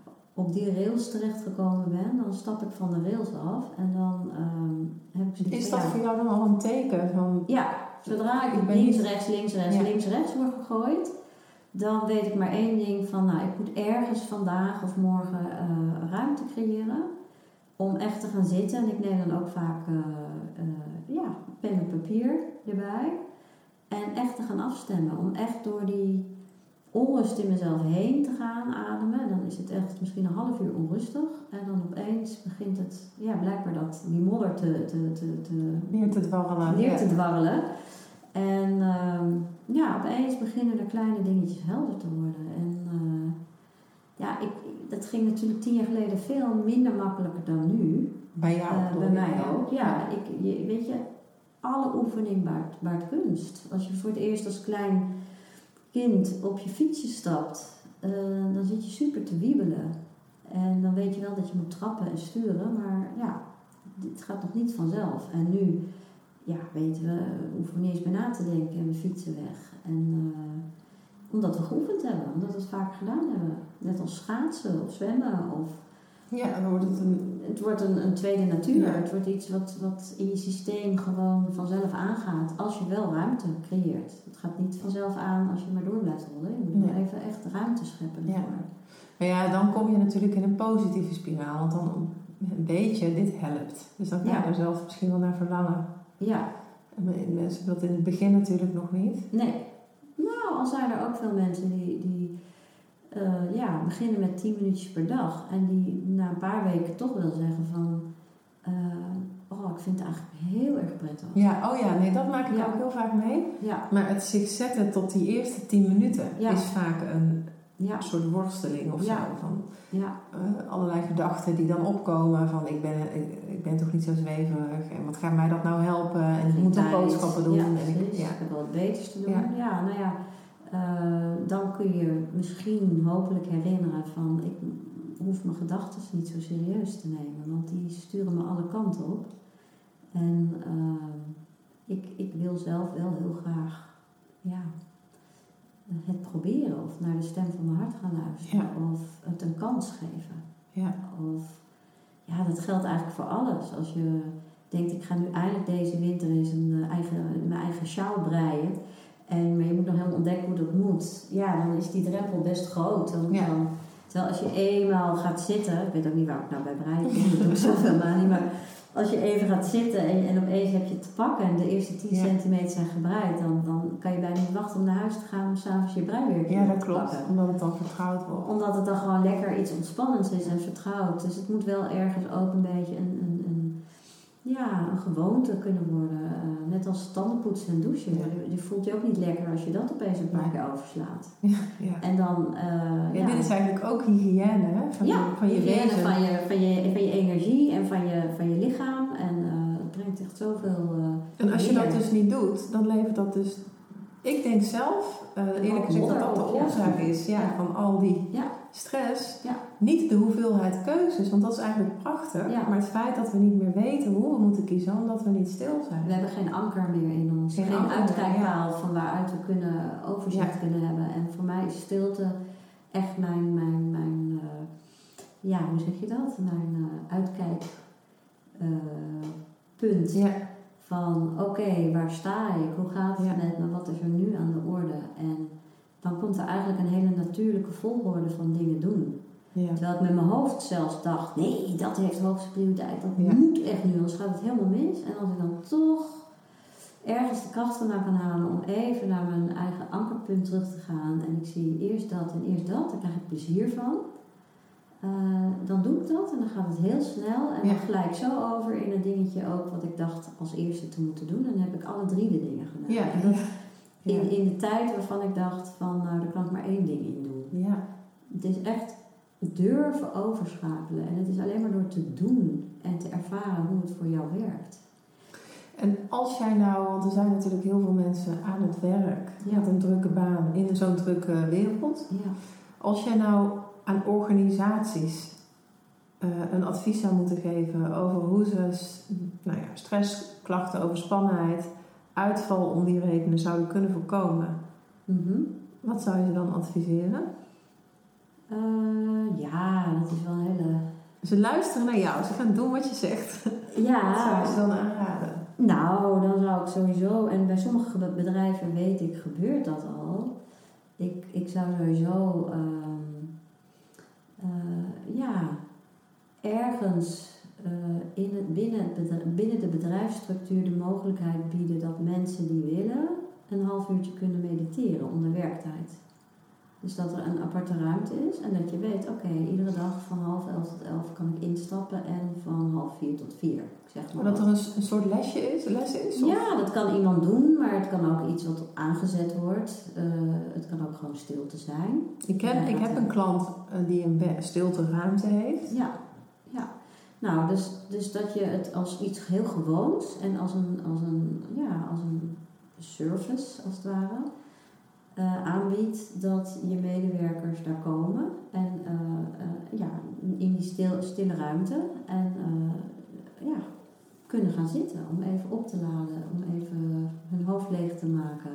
op die rails terechtgekomen ben, dan stap ik van de rails af en dan um, heb ik zoiets. Is dat ja, voor jou dan al een teken van? Ja, zodra ik links, rechts, links, rechts, ja. links, rechts word gegooid, dan weet ik maar één ding van, nou, ik moet ergens vandaag of morgen uh, ruimte creëren om echt te gaan zitten. En ik neem dan ook vaak uh, uh, ja, pen en papier erbij. En echt te gaan afstemmen. Om echt door die onrust in mezelf heen te gaan ademen. Dan is het echt misschien een half uur onrustig. En dan opeens begint het, ja, blijkbaar dat, die modder te... te, te, te weer te dwarrelen. Weer ja. te dwarrelen. En um, ja, opeens beginnen er kleine dingetjes helder te worden. En uh, ja, ik, dat ging natuurlijk tien jaar geleden veel minder makkelijker dan nu. Bij jou? Uh, bij mij ja. ook. Ja, ik, je, weet je, alle oefening baart, baart kunst. Als je voor het eerst als klein kind op je fietsje stapt, uh, dan zit je super te wiebelen. En dan weet je wel dat je moet trappen en sturen, maar ja, het gaat nog niet vanzelf. En nu, ja, weten we, hoeven we niet eens meer na te denken en we fietsen weg. En uh, omdat we geoefend hebben, omdat we het vaak gedaan hebben. Net als schaatsen of zwemmen of... Ja, dan wordt het een... Het wordt een, een tweede natuur. Ja. Het wordt iets wat, wat in je systeem gewoon vanzelf aangaat. Als je wel ruimte creëert. Het gaat niet vanzelf aan als je maar door blijft rollen. Je moet Nee. wel even echt ruimte scheppen Ja. ervoor. Maar ja, dan kom je natuurlijk in een positieve spiraal. Want dan weet je, dit helpt. Dus dan ga je Ja. er zelf misschien wel naar verlangen. Ja. En mensen dat in het begin natuurlijk nog niet. Nee. Nou, al zijn er ook veel mensen die... die Uh, ja, beginnen met tien minuutjes per dag. En die na een paar weken toch wel zeggen van... Uh, oh, ik vind het eigenlijk heel erg prettig. Ja, oh ja, nee, dat maak ik Ja. ook heel vaak mee. Ja. Maar het zich zetten tot die eerste tien minuten Ja. is vaak een Ja. soort worsteling of Ja. zo. Van Ja. uh, allerlei gedachten die dan opkomen van ik ben, ik, ik ben toch niet zo zweverig en wat gaat mij dat nou helpen en ik moet toch boodschappen doen. Ja, en ik, precies. ja. Ik heb wel wat beters te doen. Ja. Ja, nou ja, uh, dan kun je misschien hopelijk herinneren van ik hoef mijn gedachten niet zo serieus te nemen, want die sturen me alle kanten op. En uh, ik, ik wil zelf wel heel graag ja, het proberen of naar de stem van mijn hart gaan luisteren Ja. of het een kans geven. Ja. Of ja, dat geldt eigenlijk voor alles. Als je denkt, ik ga nu eindelijk deze winter eens een uh, eigen, mijn eigen sjaal breien. En, maar je moet nog helemaal ontdekken hoe dat moet. Ja, dan is die drempel best groot. Dan, Ja. dan, terwijl als je eenmaal gaat zitten... Ik weet ook niet waar ik nou bij breien kom. Dat doe ik zelf helemaal niet. Maar als je even gaat zitten en, en opeens heb je het te pakken... en de eerste tien Ja. centimeter zijn gebreid... Dan, dan kan je bijna niet wachten om naar huis te gaan... om s'avonds je breiwerk ja, dat te klopt. pakken. Omdat het dan vertrouwd wordt. Omdat het dan gewoon lekker iets ontspannends is en vertrouwd. Dus het moet wel ergens ook een beetje een, een, een, ja, een gewoonte kunnen worden. Uh, net als tandenpoetsen en douchen. Ja. Je, je voelt je ook niet lekker als je dat opeens een paar keer overslaat. Ja, ja. En dan... Uh, Ja, ja, dit is eigenlijk ook hygiëne, hè? Van ja, je, van je hygiëne wezen. van je, van, je, van je energie en van je, van je lichaam. En uh, het brengt echt zoveel... Uh, En als je meer. dat dus niet doet, dan levert dat dus... Ik denk zelf, uh, eerlijk gezegd, dat dat de Modder op, ja. oorzaak is ja, Ja. van al die Ja. stress. Ja. Niet de hoeveelheid keuzes, want dat is eigenlijk prachtig. Ja. Maar het feit dat we niet meer weten hoe we moeten kiezen, omdat we niet stil zijn. We hebben geen anker meer in ons. Geen Geen, anker meer, uitkijkpaal van waaruit we kunnen overzicht Ja. kunnen hebben. En voor mij is stilte echt mijn, mijn, mijn uh, ja, hoe zeg je dat? Mijn uh, uitkijkpunt. Ja. Van oké, okay, waar sta ik? Hoe gaat het Ja. met me? Wat is er nu aan de orde? En dan komt er eigenlijk een hele natuurlijke volgorde van dingen doen. Ja. Terwijl ik met mijn hoofd zelfs dacht, nee, dat heeft hoogste prioriteit. Dat Ja. moet echt nu, anders gaat het helemaal mis. En als ik dan toch ergens de kracht vandaan kan halen om even naar mijn eigen ankerpunt terug te gaan. En ik zie eerst dat en eerst dat, daar krijg ik plezier van. Uh, dan doe ik dat en dan gaat het heel snel. En Ja. dan gelijk zo over in een dingetje ook wat ik dacht als eerste te moeten doen. En dan heb ik alle drie de dingen gedaan. Ja. En dat Ja. in, in de tijd waarvan ik dacht van, nou, er kan ik maar één ding in doen. Ja. Het is echt durven overschakelen. En het is alleen maar door te doen en te ervaren hoe het voor jou werkt. En als jij nou, want er zijn natuurlijk heel veel mensen aan het werk, Ja. met een drukke baan, in zo'n drukke wereld. Ja. Als jij nou aan organisaties uh, een advies zou moeten geven over hoe ze nou ja, stress, klachten, overspannenheid, uitval om die redenen zouden kunnen voorkomen, Mm-hmm. wat zou je ze dan adviseren? Uh, ja, dat is wel een hele... Ze luisteren naar jou, ze gaan doen wat je zegt. Ja. Wat zou je ze dan aanraden? Nou, dan zou ik sowieso... En bij sommige bedrijven weet ik, gebeurt dat al. Ik, ik zou sowieso... Um, uh, ja... ergens uh, in het, binnen, het bedrijf, binnen de bedrijfsstructuur de mogelijkheid bieden dat mensen die willen een half uurtje kunnen mediteren onder werktijd. Dus dat er een aparte ruimte is en dat je weet, oké, okay, iedere dag van half elf tot elf kan ik instappen en van half vier tot vier. Zeg maar dat wat. er een, een soort lesje is, les is? Of? Ja, dat kan iemand doen, maar het kan ook iets wat aangezet wordt. Uh, het kan ook gewoon stilte zijn. Ik, ken, ja, ik heb een klant uh, die een stilte ruimte heeft. Ja, ja. Nou, dus, dus dat je het als iets heel gewoons en als een, als een, ja, als een service, als het ware, uh, aanbiedt dat je medewerkers daar komen en uh, uh, ja, in die stil, stille ruimte en uh, ja, kunnen gaan zitten om even op te laden, om even hun hoofd leeg te maken.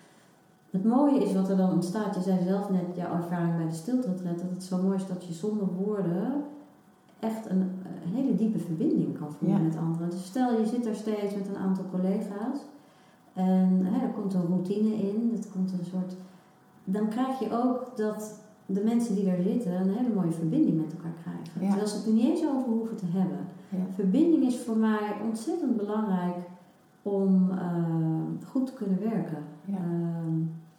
Het mooie is wat er dan ontstaat, je zei zelf net jouw ervaring bij de stilte-retreat, dat het zo mooi is dat je zonder woorden echt een, een hele diepe verbinding kan voelen ja. met anderen. Dus stel je zit daar steeds met een aantal collega's en hè, er komt een routine in, dat komt een soort, dan krijg je ook dat de mensen die daar zitten een hele mooie verbinding met elkaar krijgen. Ja. Terwijl ze het er niet eens over hoeven te hebben. Ja. Verbinding is voor mij ontzettend belangrijk om uh, goed te kunnen werken. Ja. Uh,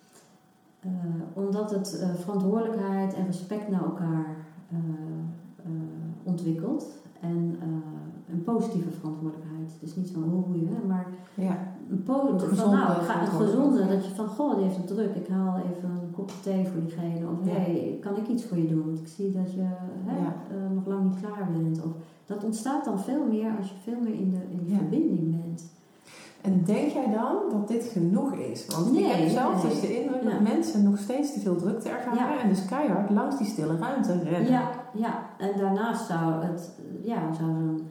uh, omdat het uh, verantwoordelijkheid en respect naar elkaar uh, uh, ontwikkelt. En uh, een positieve verantwoordelijkheid. Dus niet zo'n hoe je, maar ja. een, po- een, van, nou, ga, een gezonde. Dat je van, goh, die heeft het druk. Ik haal even een kopje thee voor diegene. Of ja. hey, kan ik iets voor je doen? Want ik zie dat je hè, ja. uh, nog lang niet klaar bent. Of, dat ontstaat dan veel meer als je veel meer in de, in de ja. verbinding bent. En denk jij dan dat dit genoeg is? Want nee, ik heb zelf nee. dus de indruk dat ja. mensen nog steeds te veel drukte ervaren ja. en dus keihard langs die stille ruimte rennen. Ja, ja. En daarnaast zou het, ja, zou zo'n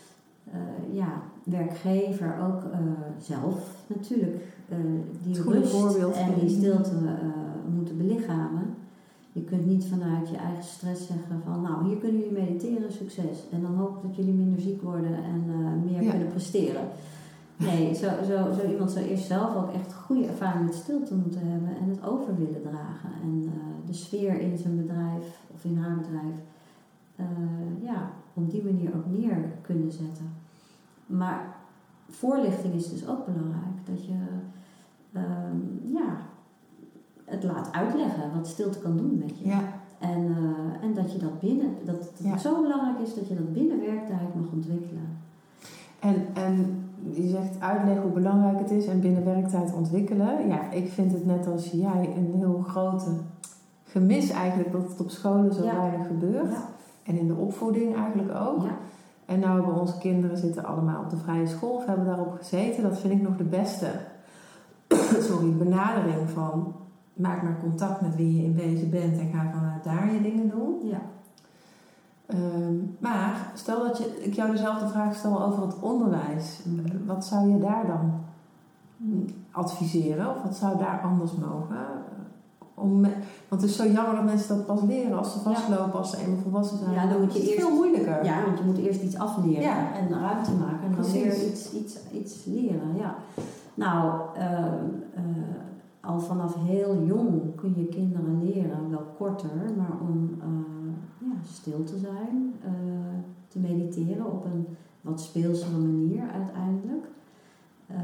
uh, ja, werkgever ook uh, zelf natuurlijk uh, die rust en die stilte uh, moeten belichamen. Je kunt niet vanuit je eigen stress zeggen van nou, hier kunnen jullie mediteren, succes. En dan hoop ik dat jullie minder ziek worden en uh, meer ja. kunnen presteren. Nee, zo, zo, zo iemand zou eerst zelf ook echt goede ervaring met stilte moeten hebben en het over willen dragen. En uh, de sfeer in zijn bedrijf of in haar bedrijf uh, ja, op die manier ook neer kunnen zetten. Maar voorlichting is dus ook belangrijk. Dat je uh, ja, het laat uitleggen wat stilte kan doen met je. Ja. En, uh, en dat je dat binnen, dat het ja. zo belangrijk is dat je dat binnen werktijd mag ontwikkelen. En, en je zegt uitleggen hoe belangrijk het is en binnen werktijd ontwikkelen. Ja, ik vind het net als jij een heel grote gemis eigenlijk dat het op scholen zo ja. weinig gebeurt. Ja. En in de opvoeding eigenlijk ook. Ja. En nou hebben onze kinderen zitten allemaal op de vrije school of hebben daarop gezeten. Dat vind ik nog de beste sorry, benadering van maak maar contact met wie je in wezen bent en ga vanuit daar je dingen doen. Ja. Um, maar stel dat je, ik jou dezelfde vraag stel over het onderwijs. Wat zou je daar dan adviseren? Of wat zou daar anders mogen? Om, want het is zo jammer dat mensen dat pas leren als ze vastlopen, ja. als ze eenmaal volwassen zijn. Ja, dan moet je het is eerst, veel moeilijker. Ja, want je moet eerst iets afleren ja. en ruimte maken en Precies. dan weer iets, iets, iets leren. Ja. Nou, uh, uh, al vanaf heel jong kun je kinderen leren, wel korter, maar om uh, ja, stil te zijn, uh, te mediteren op een wat speelsere manier uiteindelijk. Uh,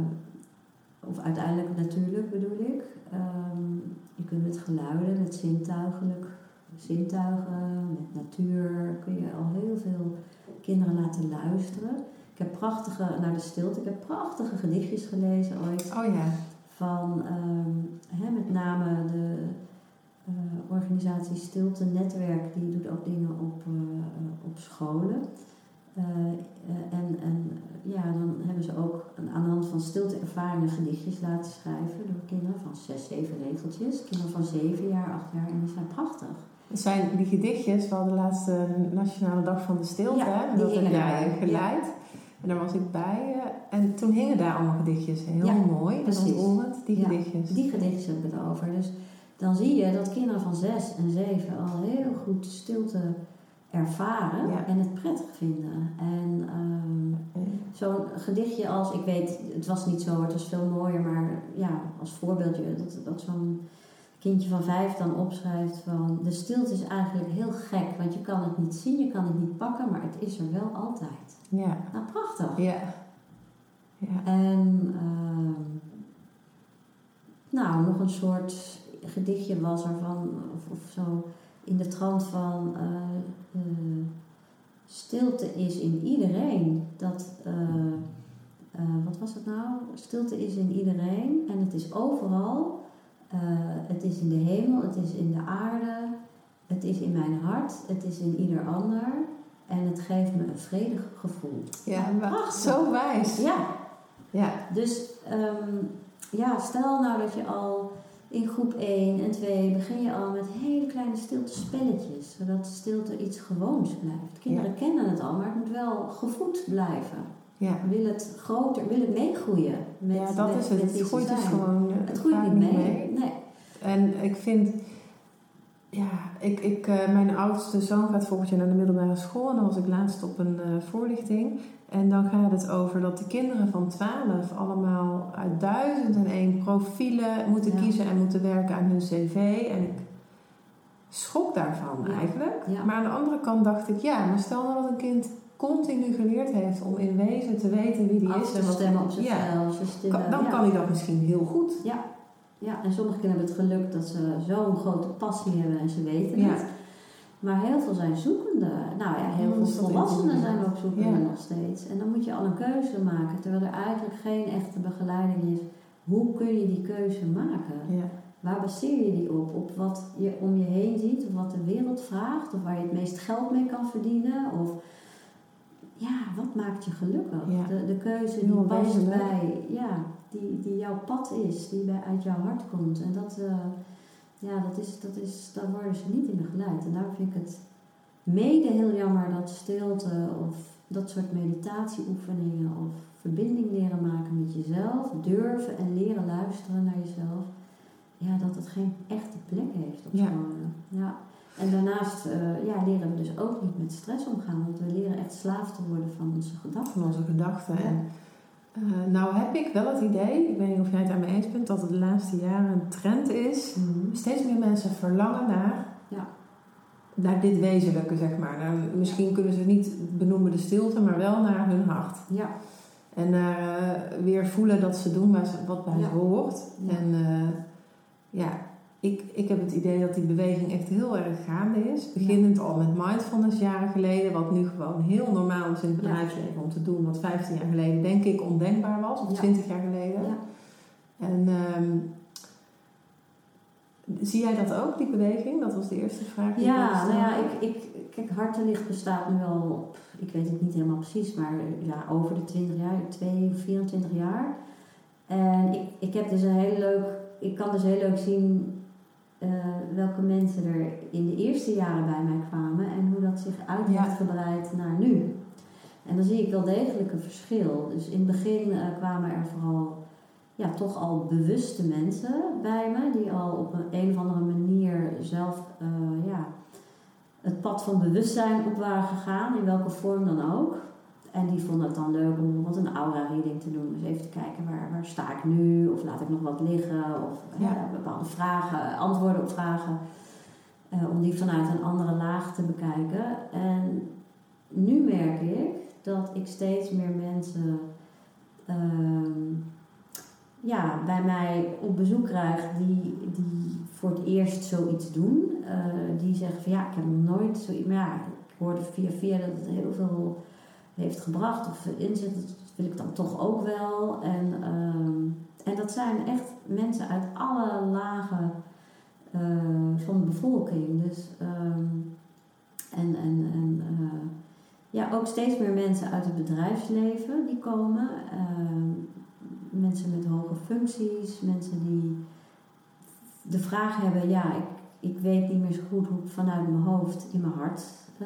of uiteindelijk natuurlijk bedoel ik. Um, je kunt met geluiden, met zintuigelijk, zintuigen, met natuur, kun je al heel veel kinderen laten luisteren. Ik heb prachtige, naar de stilte, ik heb prachtige gedichtjes gelezen ooit. Oh ja. Van um, hè, met name de, uh, organisatie Stilte Netwerk, die doet ook dingen op, uh, op scholen. Uh, uh, en, en ja, dan hebben ze ook aan de hand van stilte-ervaringen gedichtjes laten schrijven door kinderen van zes, zeven regeltjes. Kinderen van zeven jaar, acht jaar en die zijn prachtig. Het zijn die gedichtjes, we hadden de laatste Nationale Dag van de Stilte, ja, en dat heb jij geleid. Ja. En daar was ik bij. Uh, en toen hingen daar allemaal gedichtjes. Heel ja, mooi. En ontroerend, die ja, gedichtjes. Die gedichtjes heb ik het over. Dus dan zie je dat kinderen van zes en zeven al heel goed stilte ervaren ja. en het prettig vinden. En um, zo'n gedichtje als, ik weet, het was niet zo, het was veel mooier, maar ja, als voorbeeldje, dat, dat zo'n kindje van vijf dan opschrijft van, de stilte is eigenlijk heel gek, want je kan het niet zien, je kan het niet pakken, maar het is er wel altijd. Ja. Nou, prachtig. Ja. Ja. En um, nou, nog een soort gedichtje was er van, of, of zo, in de trant van uh, uh, stilte is in iedereen. Dat, uh, uh, wat was het nou? Stilte is in iedereen en het is overal. Uh, het is in de hemel, het is in de aarde, het is in mijn hart, het is in ieder ander. En het geeft me een vredig gevoel. Ja, prachtig. Zo wijs. Ja. Ja. Dus um, ja, stel nou dat je al in groep één en twee begin je al met hele kleine stilte spelletjes. Zodat stilte iets gewoons blijft. Kinderen ja. kennen het al, maar het moet wel gevoed blijven. Ja. Wil het groter, wil het meegroeien? Met, ja, dat met, is het. Het groeit dus gewoon uh, Het groeit niet mee. mee. Nee. En ik vind... Ja, ik, ik, uh, mijn oudste zoon gaat volgend jaar naar de middelbare school. En dan was ik laatst op een uh, voorlichting. En dan gaat het over dat de kinderen van twaalf allemaal uit duizend en één profielen moeten ja. kiezen en moeten werken aan hun cv. En ik schrok daarvan ja. eigenlijk. Ja. Maar aan de andere kant dacht ik, ja, maar stel nou dat een kind continu geleerd heeft om in wezen te weten wie die Af is. te stemmen op zichzelf. Ja. Kan, dan ja. kan hij dat misschien heel goed. Ja. Ja, en sommige kinderen hebben het geluk dat ze zo'n grote passie hebben en ze weten ja. het. Maar heel veel zijn zoekende. Nou ja, heel veel volwassenen zijn ook zoekende ja. nog steeds. En dan moet je al een keuze maken, terwijl er eigenlijk geen echte begeleiding is. Hoe kun je die keuze maken? Ja. Waar baseer je die op? Op wat je om je heen ziet, of wat de wereld vraagt, of waar je het meest geld mee kan verdienen? Of ja, wat maakt je gelukkig? Ja. De, de keuze die past bij, ja, die, die jouw pad is, die bij, uit jouw hart komt. En dat, uh, ja, dat is, dat is, daar worden ze niet in begeleid. En daarom vind ik het mede heel jammer dat stilte of dat soort meditatieoefeningen of verbinding leren maken met jezelf, durven en leren luisteren naar jezelf, ja, dat het geen echte plek heeft op scholen. Ja. Ja. En daarnaast uh, ja, leren we dus ook niet met stress omgaan, want we leren echt slaaf te worden van onze gedachten. Van onze gedachten. Ja. En, uh, nou heb ik wel het idee, ik weet niet of jij het aan me eens bent, dat het de laatste jaren een trend is. Mm-hmm. Steeds meer mensen verlangen naar, ja. naar dit wezenlijke, zeg maar. Nou, misschien kunnen ze het niet benoemen de stilte, maar wel naar hun hart. Ja. En naar uh, weer voelen dat ze doen wat bij ja. ze hoort. Ja. En uh, ja... Ik, ik heb het idee dat die beweging echt heel erg gaande is. Beginnend ja. al met mindfulness jaren geleden. Wat nu gewoon heel normaal is in het bedrijfsleven ja. om te doen. Wat vijftien jaar geleden denk ik ondenkbaar was. Of ja. twintig jaar geleden. Ja. En um, zie jij dat ook, die beweging? Dat was de eerste vraag. Die ja, nou ja, ik, ik, kijk, Hartelicht bestaat nu wel, ik weet het niet helemaal precies, maar ja, over de twintig jaar, twee, vierentwintig jaar. En ik, ik heb dus een heel leuk, ik kan dus heel leuk zien Uh, welke mensen er in de eerste jaren bij mij kwamen en hoe dat zich uit heeft ja. gebreid naar nu. En dan zie ik wel degelijk een verschil. Dus in het begin uh, kwamen er vooral ja, toch al bewuste mensen bij me, die al op een, een of andere manier zelf uh, ja, het pad van bewustzijn op waren gegaan, in welke vorm dan ook. En die vonden het dan leuk om bijvoorbeeld een aura-reading te doen. Dus even te kijken, waar, waar sta ik nu? Of laat ik nog wat liggen? Of ja. Ja, bepaalde vragen, antwoorden op vragen. Uh, om die vanuit een andere laag te bekijken. En nu merk ik dat ik steeds meer mensen uh, ja, bij mij op bezoek krijg die, die voor het eerst zoiets doen. Uh, die zeggen van ja, ik heb nog nooit zoiets. Maar ja, ik hoorde via via dat het heel veel heeft gebracht of inzet, dat wil ik dan toch ook wel. En, um, en dat zijn echt mensen uit alle lagen uh, van de bevolking. Dus, um, en en, en uh, ja, ook steeds meer mensen uit het bedrijfsleven die komen. Uh, mensen met hoge functies, mensen die de vraag hebben, ja, ik, ik weet niet meer zo goed hoe ik vanuit mijn hoofd in mijn hart uh,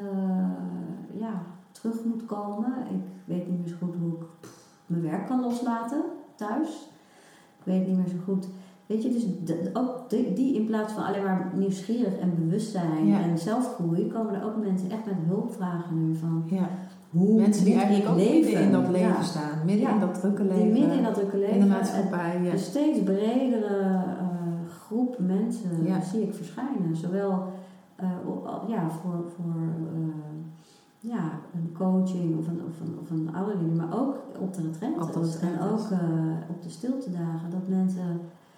ja, terug moet komen. Ik weet niet meer zo goed hoe ik mijn werk kan loslaten thuis. Ik weet niet meer zo goed. Weet je, dus de, ook de, die in plaats van alleen maar nieuwsgierig en bewustzijn ja. en zelfgroei, komen er ook mensen echt met hulpvragen nu van ja. hoe mensen die eigenlijk ook leven. midden in dat leven ja. staan, midden ja. in dat drukke leven, die midden in dat drukke leven, in de maatschappij. Ja. Een steeds bredere uh, groep mensen ja. zie ik verschijnen, zowel uh, ja, voor, voor uh, ja, een coaching of een, of een, of een ouderling, maar ook op de retraites en ook uh, op de stiltedagen, dat mensen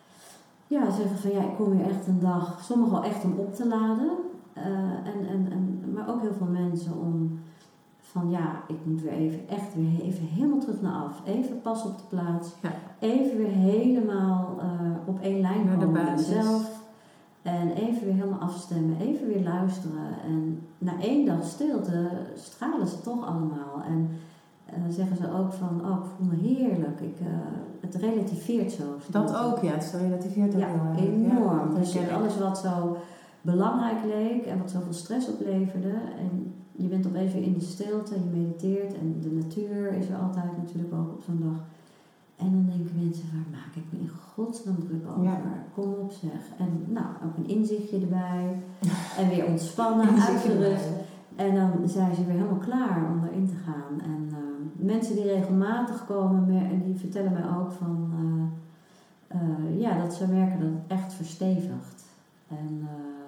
ja, zeggen van ja, ik kom hier echt een dag, sommigen wel echt om op te laden, uh, en, en, en, maar ook heel veel mensen om van ja, ik moet weer even, echt weer even helemaal terug naar af, even pas op de plaats, ja. even weer helemaal uh, op één lijn naar komen de basis. Met mezelf en even weer helemaal afstemmen, even weer luisteren en na één dag stilte stralen ze toch allemaal en uh, zeggen ze ook van, oh, ik voel me heerlijk, ik, uh, het relativeert zo. Dat het. Ook, ja, het relativeert ook ja, heel enorm. Ja, dus ja, alles wat zo belangrijk leek en wat zoveel stress opleverde en je bent opeens weer in die stilte, je mediteert en de natuur is er altijd natuurlijk ook op zo'n dag. En dan denken mensen, waar maak ik me in godsnaam druk over? Ja. Kom op zeg. En nou, ook een inzichtje erbij. En weer ontspannen, uitgerust. En dan zijn ze weer helemaal klaar om erin te gaan. En uh, mensen die regelmatig komen, en die vertellen mij ook van uh, uh, ja, dat ze merken dat het echt verstevigt. En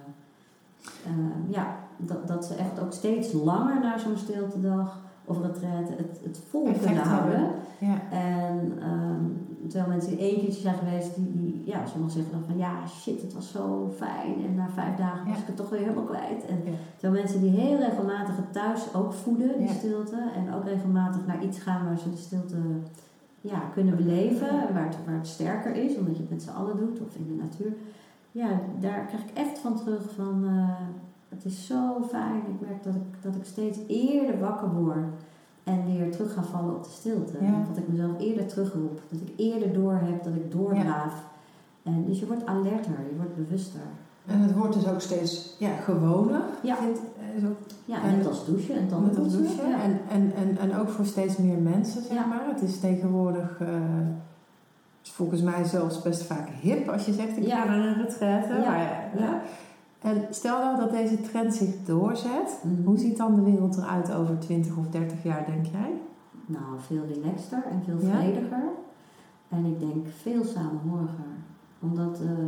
uh, uh, ja, dat, dat ze echt ook steeds langer naar zo'n stiltedag of retraite het, het vol kunnen houden. Ja. En um, terwijl mensen één keertje zijn geweest die, die ja, sommigen zeggen dan van ja shit, het was zo fijn en na vijf dagen was ja. ik het toch weer helemaal kwijt. En ja. terwijl mensen die heel regelmatig het thuis ook voeden, die ja. stilte, en ook regelmatig naar iets gaan waar ze de stilte ja, kunnen beleven, ja. waar, het, waar het sterker is, omdat je het met z'n allen doet of in de natuur. Ja, daar krijg ik echt van terug van uh, het is zo fijn. Ik merk dat ik, dat ik steeds eerder wakker word en weer terug ga vallen op de stilte. Ja. Dat ik mezelf eerder terugroep. Dat ik eerder doorheb, dat ik doordraaf. Ja. En dus je wordt alerter, je wordt bewuster. En het wordt dus ook steeds ja, gewoner. Ja, vind, zo. ja en net als douchen en tanden douchen. douchen. Ja. En, en, en, en ook voor steeds meer mensen, zeg ja. maar. Het is tegenwoordig uh, is volgens mij zelfs best vaak hip als je zegt ik ja. ga naar een retraite. Ja. Maar, ja. Ja. En stel nou dat deze trend zich doorzet. Mm-hmm. Hoe ziet dan de wereld eruit over twintig of dertig jaar, denk jij? Nou, veel relaxter en veel ja? vrediger. En ik denk veel samenhoriger. Omdat, uh,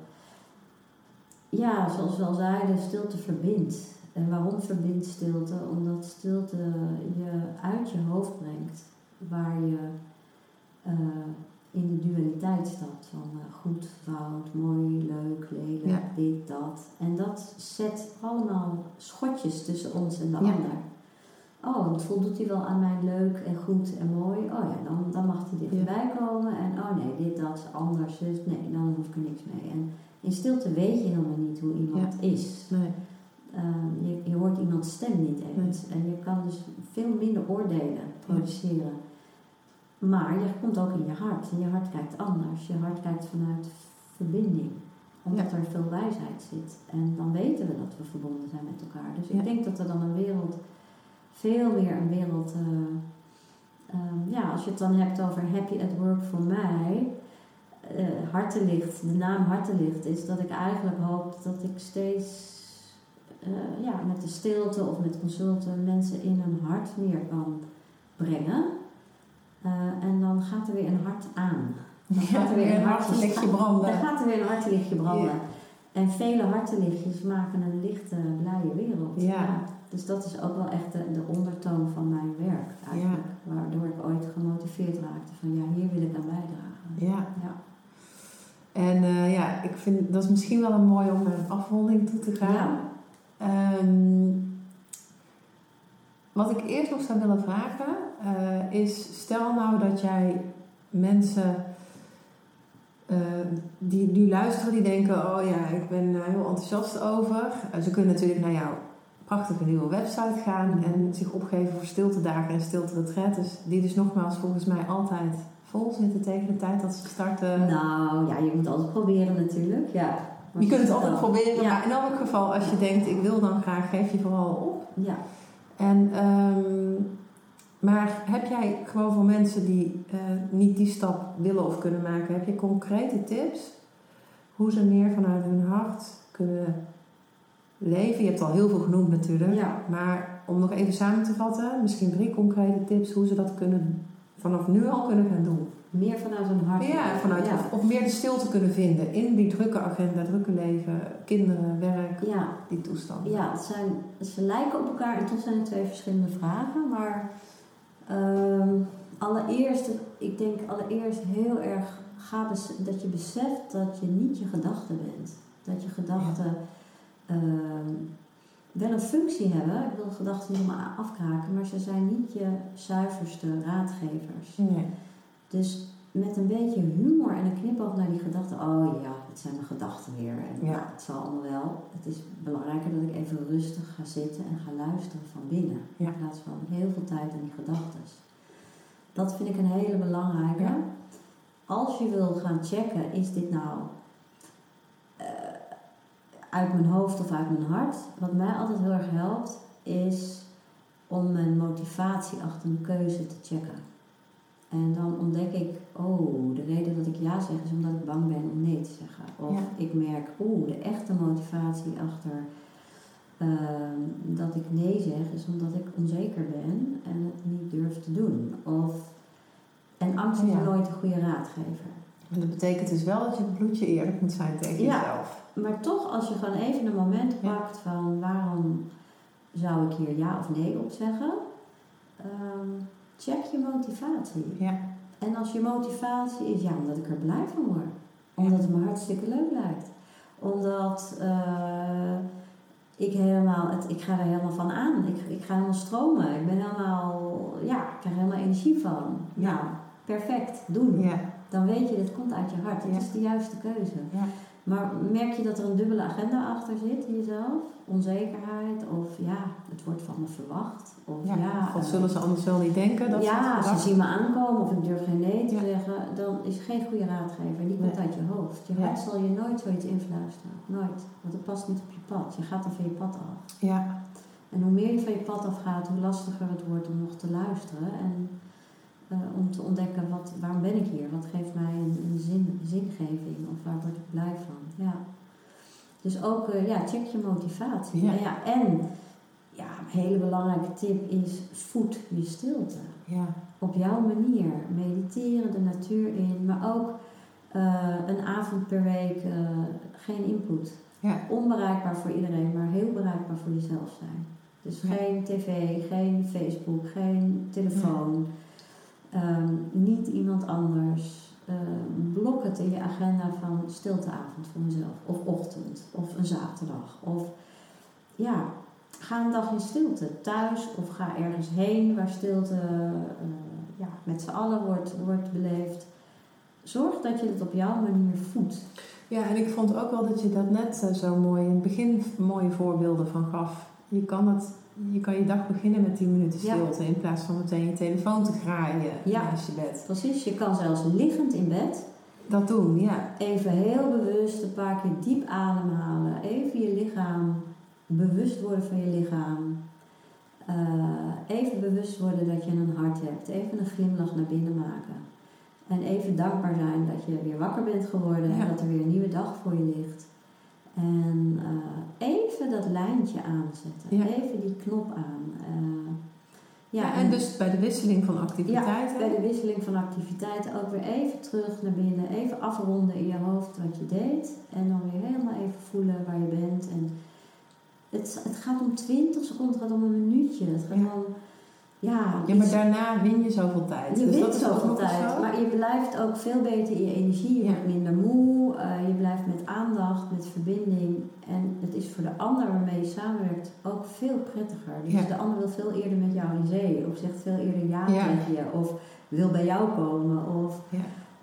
ja, zoals we al zeiden, stilte verbindt. En waarom verbindt stilte? Omdat stilte je uit je hoofd brengt. Waar je uh, in de dualiteit stapt. Van uh, goed, fout, mooi, leuk, lelijk, ja. dit, dat. En dat zet allemaal schotjes tussen ons en de ja. ander. Oh, het voldoet hij wel aan mijn leuk en goed en mooi. Oh ja, dan, dan mag hij dichterbij ja. komen. En oh nee, dit, dat, anders. Dus nee, dan hoef ik er niks mee. En in stilte weet je helemaal niet hoe iemand ja. is. Nee. Um, je, je hoort iemands stem niet eens. Nee. En je kan dus veel minder oordelen produceren. Ja. Maar je komt ook in je hart. En je hart kijkt anders. Je hart kijkt vanuit verbinding. Omdat ja. er veel wijsheid zit. En dan weten we dat we verbonden zijn met elkaar. Dus ja. ik denk dat er dan een wereld... Veel meer een wereld... Uh, um, ja, als je het dan hebt over happy at work voor mij... Uh, hartelicht, de naam hartelicht is dat ik eigenlijk hoop dat ik steeds... Uh, ja, met de stilte of met consulten mensen in hun hart meer kan brengen. Uh, en dan gaat er weer een hart aan. Dan ja, gaat er weer een hartelichtje branden. Dan gaat er weer een hartelichtje branden. Ja. En vele hartelichtjes maken een lichte, blije wereld. Ja. Ja, dus dat is ook wel echt de, de ondertoon van mijn werk eigenlijk. Ja. Waardoor ik ooit gemotiveerd raakte van ja, hier wil ik aan bijdragen. Ja. ja. En uh, ja, ik vind dat is misschien wel een mooi om naar een afronding toe te gaan. Ja. Um, wat ik eerst nog zou willen vragen uh, is, stel nou dat jij mensen uh, die nu luisteren, die denken, oh ja, ik ben uh, heel enthousiast over. Uh, ze kunnen natuurlijk naar jouw prachtige nieuwe website gaan en zich opgeven voor stiltedagen en stilteretretes. Die dus nogmaals volgens mij altijd vol zitten tegen de tijd dat ze starten. Nou ja, je moet altijd proberen natuurlijk. Ja, je kunt het altijd proberen, ja. maar in elk geval als je denkt, ik wil dan graag, geef je vooral op. Ja. En, um, maar heb jij gewoon voor mensen die uh, niet die stap willen of kunnen maken, heb je concrete tips hoe ze meer vanuit hun hart kunnen leven? Je hebt al heel veel genoemd natuurlijk, ja. maar om nog even samen te vatten, misschien drie concrete tips hoe ze dat kunnen vanaf nu al kunnen gaan doen. Meer vanuit hun hart. Ja, vanuit, ja. Of, of meer de stilte kunnen vinden in die drukke agenda, drukke leven, kinderen, werk, ja. die toestanden. Ja, het zijn, ze lijken op elkaar en toch zijn het twee verschillende vragen. Maar um, allereerst, ik denk allereerst heel erg ga bes- dat je beseft dat je niet je gedachten bent. Dat je gedachten ja. um, wel een functie hebben. Ik wil gedachten niet maar afkraken, maar ze zijn niet je zuiverste raadgevers. Nee. Dus met een beetje humor en een knipoog naar die gedachten. Oh ja, het zijn mijn gedachten weer. En ja. nou, het zal allemaal wel. Het is belangrijker dat ik even rustig ga zitten en ga luisteren van binnen. Ja. In plaats van heel veel tijd aan die gedachten. Dat vind ik een hele belangrijke. Ja. Als je wil gaan checken, is dit nou uh, uit mijn hoofd of uit mijn hart? Wat mij altijd heel erg helpt, is om mijn motivatie achter een keuze te checken. En dan ontdek ik, oh, de reden dat ik ja zeg is omdat ik bang ben om nee te zeggen. Of ja. ik merk, oh, de echte motivatie achter uh, dat ik nee zeg is omdat ik onzeker ben en het niet durf te doen. Of, en angst is ja. nooit een goede raadgever. En dat betekent dus wel dat je het bloedje eerlijk moet zijn tegen ja, jezelf. Maar toch, als je gewoon even een moment pakt ja. van waarom zou ik hier ja of nee op zeggen... Um, check je motivatie. Ja. En als je motivatie is, ja, omdat ik er blij van word. Omdat het me hartstikke leuk lijkt. Omdat uh, ik helemaal, het, ik ga er helemaal van aan. Ik, ik ga helemaal stromen. Ik ben helemaal, ja, ik krijg er helemaal energie van. Ja, nou, perfect, doen. Ja. Dan weet je, dat komt uit je hart. Het ja. is de juiste keuze. Ja. Maar merk je dat er een dubbele agenda achter zit in jezelf? Onzekerheid of ja, het wordt van me verwacht. Of ja, ja, of zullen ze anders wel niet denken? Dat ja, ze zien me aankomen of ik durf geen nee te ja. zeggen. Dan is geen goede raadgever. Die komt nee. uit je hoofd. Je ja. hart zal je nooit zoiets influisteren. Nooit. Want het past niet op je pad. Je gaat dan van je pad af. Ja. En hoe meer je van je pad afgaat, hoe lastiger het wordt om nog te luisteren. En uh, om te ontdekken, wat, waarom ben ik hier? Wat geeft mij een, een zin, zingeving? Of waar word ik blij van? Ja. Dus ook, uh, ja, check je motivatie. Ja. En, ja, en ja, een hele belangrijke tip is, voed je stilte. Ja. Op jouw manier. Mediteren, de natuur in. Maar ook uh, een avond per week uh, geen input. Ja. Onbereikbaar voor iedereen, maar heel bereikbaar voor jezelf zijn. Dus ja. geen tv, geen Facebook, geen telefoon. Ja. Um, niet iemand anders. Um, blok het in je agenda van stilteavond voor mezelf. Of ochtend. Of een zaterdag. Of ja, ga een dag in stilte. Thuis of ga ergens heen waar stilte uh, ja, met z'n allen wordt, wordt beleefd. Zorg dat je het op jouw manier voedt. Ja, en ik vond ook wel dat je dat net uh, zo mooi in het begin mooie voorbeelden van gaf. Je kan, het, je kan je dag beginnen met tien minuten stilte ja. in plaats van meteen je telefoon te graaien ja, naast je bed. Precies, je kan zelfs liggend in bed dat doen, ja. Even heel bewust een paar keer diep ademhalen. Even je lichaam, bewust worden van je lichaam. Uh, even bewust worden dat je een hart hebt. Even een glimlach naar binnen maken. En even dankbaar zijn dat je weer wakker bent geworden ja. en dat er weer een nieuwe dag voor je ligt. En uh, even dat lijntje aanzetten. Ja. Even die knop aan. Uh, ja, ja, en, en dus bij de wisseling van activiteiten? Ja, bij de wisseling van activiteiten ook weer even terug naar binnen. Even afronden in je hoofd wat je deed. En dan weer helemaal even voelen waar je bent. En het, het gaat om twintig seconden, het gaat om een minuutje. Het gaat ja. om... Ja, ja, maar daarna win je zoveel tijd. Je dus wint dat is zoveel tijd, zo? Maar je blijft ook veel beter in je energie. Je ja. wordt minder moe, uh, je blijft met aandacht, met verbinding. En het is voor de ander waarmee je samenwerkt ook veel prettiger. Dus ja. de ander wil veel eerder met jou in zee. Of zegt veel eerder ja, ja. tegen je. Of wil bij jou komen. Of, ja.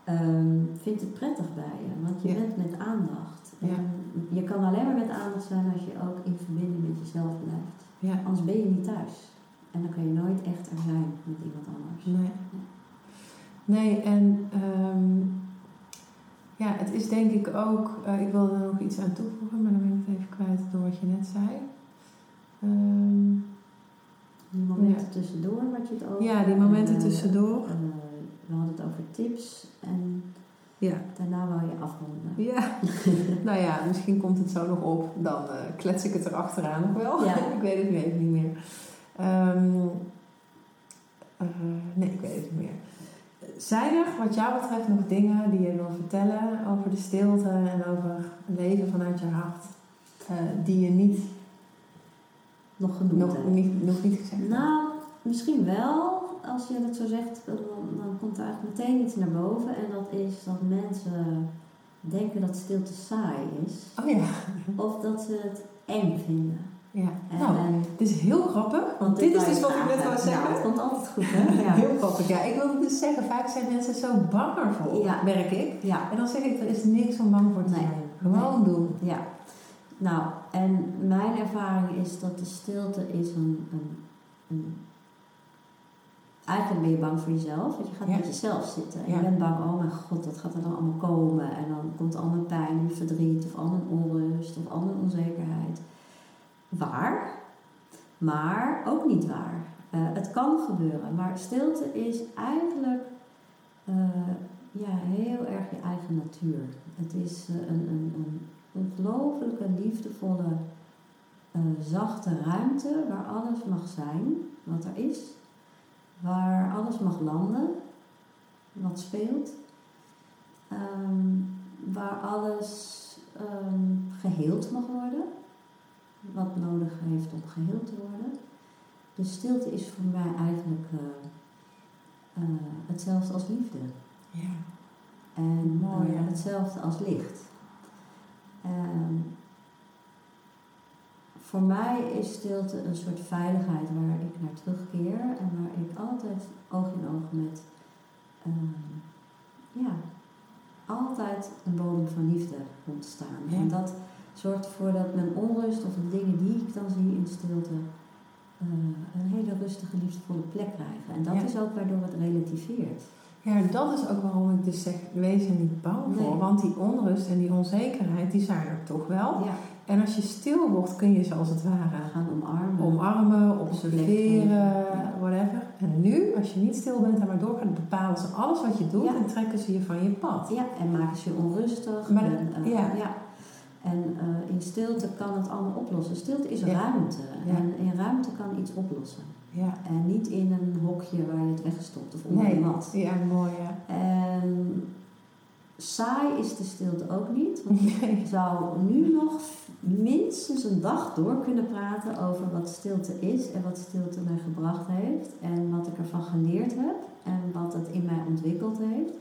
Um, vind het prettig bij je, want je Ja. bent met aandacht. En Ja. je kan alleen maar met aandacht zijn als je ook in verbinding met jezelf blijft. Ja. Anders ben je niet thuis. En dan kan je nooit echt er zijn met iemand anders. Nee. Nee, en um, ja, het is denk ik ook, uh, ik wilde er nog iets aan toevoegen, maar dan ben ik het even kwijt door wat je net zei. Um, die momenten ja. tussendoor wat je het over. Ja, die momenten en, uh, tussendoor. Uh, we hadden het over tips en ja. daarna wou je afronden. Ja, nou ja, misschien komt het zo nog op, dan uh, klets ik het erachteraan nog wel. Ja. Ik weet het nu even niet meer. Um, uh, nee, ik weet het niet meer. Zijn er wat jou betreft nog dingen die je wil vertellen over de stilte en over leven vanuit je hart, uh, die je niet nog genoemd nog, hebt? Niet, nog niet gezegd hebt? Nou, misschien wel. Als je dat zo zegt, dan, dan komt er eigenlijk meteen iets naar boven. En dat is dat mensen denken dat stilte saai is. Oh ja. Of dat ze het eng vinden. Ja. En, nou, en, het is heel grappig, want dit is dus wat ik net wou zeggen. Ja, het komt altijd goed, hè? Ja. Heel grappig, ja. Ik wilde dus zeggen, vaak zijn mensen zo bang ervoor, ja. merk ik. Ja. En dan zeg ik, er is niks om bang voor te nee. zijn. Gewoon nee. doen. Ja. Nou, en mijn ervaring is dat de stilte is een... een, een eigenlijk ben je bang voor jezelf, want je gaat ja. met jezelf zitten. En ja. je bent bang, oh mijn god, wat gaat er dan allemaal komen? En dan komt al mijn pijn en verdriet, of al mijn onrust, of al mijn onzekerheid. Waar, maar ook niet waar. Uh, het kan gebeuren, maar stilte is eigenlijk uh, ja, heel erg je eigen natuur. Het is uh, een, een, een ongelooflijke, liefdevolle, uh, zachte ruimte waar alles mag zijn wat er is. Waar alles mag landen, wat speelt. Um, waar alles um, geheeld mag worden. Wat nodig heeft om geheeld te worden. Dus stilte is voor mij eigenlijk uh, uh, hetzelfde als liefde. Ja. En mooi, uh, ja. hetzelfde als licht. Um, Voor mij is stilte een soort veiligheid waar ik naar terugkeer en waar ik altijd oog in oog met, um, ja, altijd een bodem van liefde komt staan. Ja. En dat zorgt ervoor dat mijn onrust of de dingen die ik dan zie in stilte uh, een hele rustige, liefdevolle plek krijgen. En dat ja. is ook waardoor het relativeert. Ja, dat is ook waarom ik dus zeg, wees er niet bang voor. Nee. Want die onrust en die onzekerheid, die zijn er toch wel. Ja. En als je stil wordt, kun je ze als het ware gaan omarmen, omarmen observeren, whatever. En nu, als je niet stil bent en maar doorgaat, bepalen ze alles wat je doet ja. en trekken ze je van je pad. Ja, en maken ze je onrustig. Maar, en, uh, ja. ja. En uh, in stilte kan het allemaal oplossen. Stilte is ja. ruimte. Ja. En in ruimte kan iets oplossen. Ja. En niet in een hokje waar je het weggestopt of onder nee. de mat. Ja, mooi ja. En saai is de stilte ook niet. Want ik nee. zou nu nog minstens een dag door kunnen praten over wat stilte is en wat stilte mij gebracht heeft. En wat ik ervan geleerd heb en wat het in mij ontwikkeld heeft.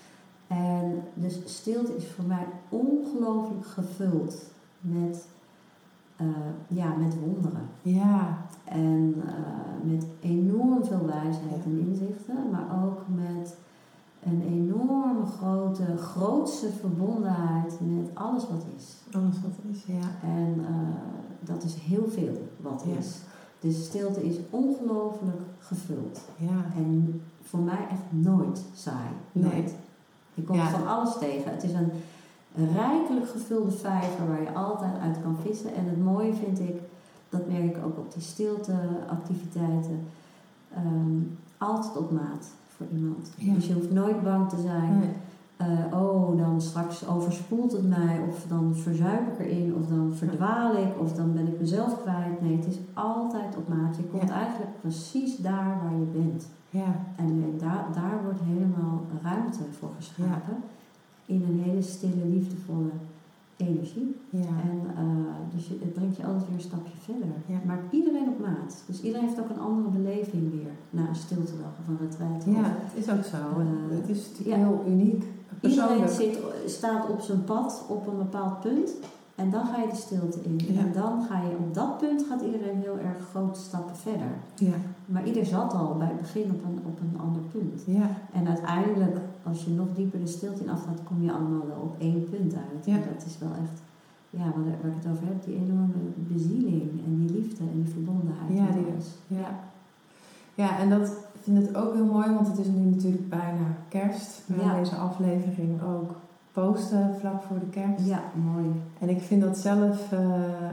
En dus stilte is voor mij ongelooflijk gevuld met, uh, ja, met wonderen. Ja. En uh, met enorm veel wijsheid en inzichten, maar ook met een enorme grote, grootste verbondenheid met alles wat is. Alles wat is, ja. En uh, dat is heel veel wat ja. is. Dus stilte is ongelooflijk gevuld. Ja. En voor mij echt nooit saai. Nooit. Nee. Je komt ja. van alles tegen. Het is een rijkelijk gevulde vijver waar je altijd uit kan vissen. En het mooie vind ik, dat merk ik ook op die stilteactiviteiten, um, altijd op maat voor iemand. Ja. Dus je hoeft nooit bang te zijn. Nee. Uh, oh, dan straks overspoelt het mij, of dan verzuip ik erin, of dan verdwaal ik, of dan ben ik mezelf kwijt. Nee, het is altijd op maat. Je komt ja. eigenlijk precies daar waar je bent. Ja. En daar, daar wordt helemaal ruimte voor geschapen. Ja. In een hele stille, liefdevolle energie. Ja. En uh, dus je, het brengt je altijd weer een stapje verder. Ja. Maar iedereen op maat. Dus iedereen heeft ook een andere beleving weer na een stiltedag of een retreat. Ja, of, het is ook zo. Uh, het is natuurlijk ja. heel uniek. Iedereen zit, staat op zijn pad op een bepaald punt. En dan ga je de stilte in. Ja. En dan ga je op dat punt gaat iedereen heel erg grote stappen verder. Ja. Maar ieder zat al bij het begin op een, op een ander punt. Ja. En uiteindelijk als je nog dieper de stilte in afgaat, kom je allemaal wel op één punt uit. Ja. En dat is wel echt, ja, waar, waar ik het over heb, die enorme bezieling en die liefde en die verbondenheid. Ja, met die alles. Ja. Ja, en dat ik vind het ook heel mooi, want het is nu natuurlijk bijna kerst. We gaan Ja. deze aflevering ook posten vlak voor de kerst. Ja, mooi. En ik vind dat zelf, uh,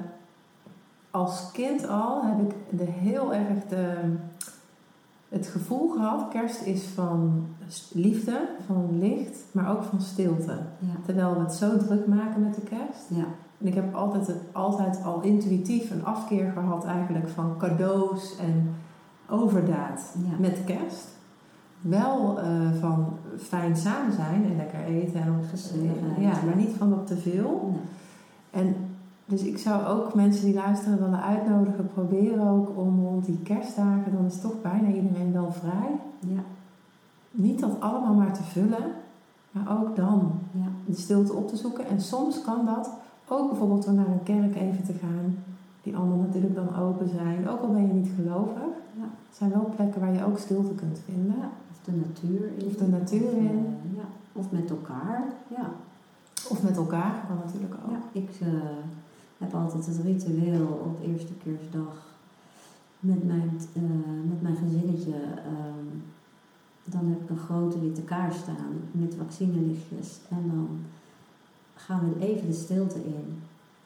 als kind al, heb ik de heel erg de, het gevoel gehad, kerst is van liefde, van licht, maar ook van stilte. Ja. Terwijl we het zo druk maken met de kerst. Ja. En ik heb altijd, het, altijd al intuïtief een afkeer gehad eigenlijk van cadeaus en overdaad Ja. met kerst. Wel uh, van fijn samen zijn en lekker eten en Gezelligheid. ja, maar niet van dat te veel. Nee. En dus ik zou ook mensen die luisteren willen uitnodigen, proberen ook om rond die kerstdagen, dan is toch bijna iedereen wel vrij. Ja. Niet dat allemaal maar te vullen, maar ook dan Ja. de stilte op te zoeken. En soms kan dat ook bijvoorbeeld door naar een kerk even te gaan, die allemaal natuurlijk dan open zijn, ook al ben je niet gelovig. Ja. Het zijn wel plekken waar je ook stilte kunt vinden. Ja. Of de natuur in. Of de natuur of, in. Uh, ja. Of met elkaar. Ja. Of met elkaar, kan natuurlijk ook. Ja, ik uh, heb altijd het ritueel op eerste kerstdag met mijn, uh, met mijn gezinnetje. Uh, dan heb ik een grote witte kaars staan met vaccinelichtjes. En dan gaan we even de stilte in.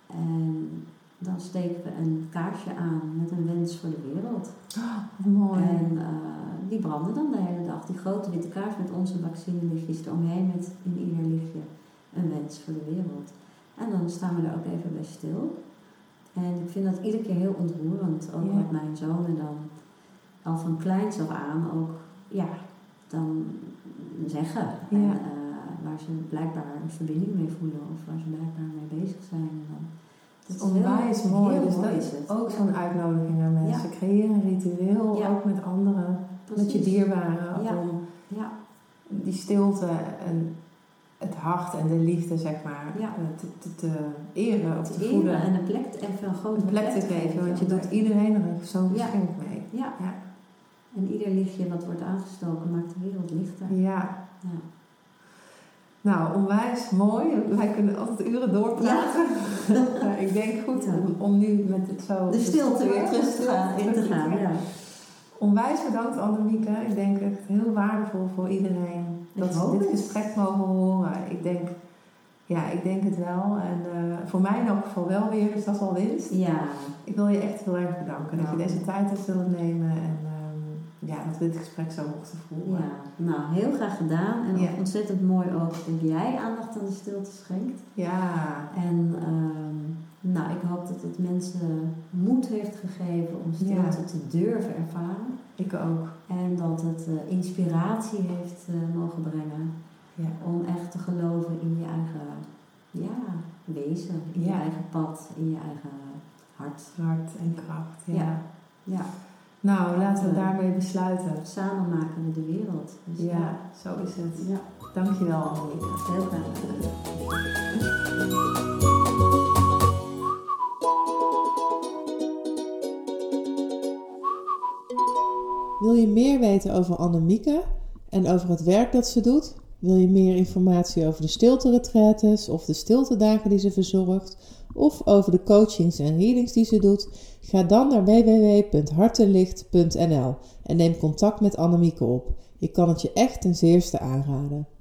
En dan steken we een kaarsje aan met een wens voor de wereld. Oh, mooi. En uh, die branden dan de hele dag. Die grote witte kaars met onze vaccinelichtjes eromheen met in ieder lichtje een wens voor de wereld. En dan staan we er ook even bij stil. En ik vind dat iedere keer heel ontroerend. Ook Ja. wat mijn zonen dan al van kleins af aan ook, ja, dan zeggen. Ja. En, uh, waar ze blijkbaar een verbinding mee voelen of waar ze blijkbaar mee bezig zijn. En dan, Het is onwijs mooi. heel Dus mooi dat is is het. ook Ja. zo'n uitnodiging aan mensen. Ja. Creëer een ritueel, Ja. ook met anderen, met je Precies. dierbaren, Ja. om Ja, die stilte en het hart en de liefde, zeg maar, Ja. eh, te, te, te eren of te, te voeden. eren en een plek, even een grote Een plek te geven, want je doet iedereen er zo'n Ja. geschenk mee. Ja. Ja. En ieder lichtje wat wordt aangestoken maakt de wereld lichter. Ja. Ja. Nou, onwijs mooi. Wij kunnen altijd uren doorpraten. Maar ik denk goed Ja. om, om nu met het zo... De stilte weer terug te stilte gaan, in te terug gaan. Ja. Onwijs bedankt Annemieke. Ik denk echt heel waardevol voor iedereen Ik dat ze hoop dit het. gesprek mogen horen. Ik denk, ja, ik denk het wel. En uh, voor mij in elk geval wel weer, dus dat is al winst. Ja. Ik wil je echt heel erg bedanken dat Nou. je deze tijd hebt willen nemen en um, ja, dat we dit gesprek zo mochten voeren. Ja, nou heel graag gedaan en Ja. ook ontzettend mooi ook dat jij aandacht aan de stilte schenkt. Ja. En um, nou, ik hoop dat het mensen moed heeft gegeven om stilte Ja. te durven ervaren. Ik ook. En dat het uh, inspiratie heeft uh, mogen brengen Ja. om echt te geloven in je eigen ja, wezen, in je Ja. eigen pad, in je eigen hart. Hart en kracht. Ja. Ja. Ja, Nou, laten we Uh, daarmee besluiten. samen maken we de wereld. Dus Ja, zo is het. ja, Dankjewel Annemieke. heel graag gedaan. Wil je meer weten over Annemieke en over het werk dat ze doet? Wil je meer informatie over de stilte-retraites of de stiltedagen die ze verzorgt? Of over de coachings en readings die ze doet? Ga dan naar w w w punt hartelicht punt n l en neem contact met Annemieke op. Ik kan het je echt ten zeerste aanraden.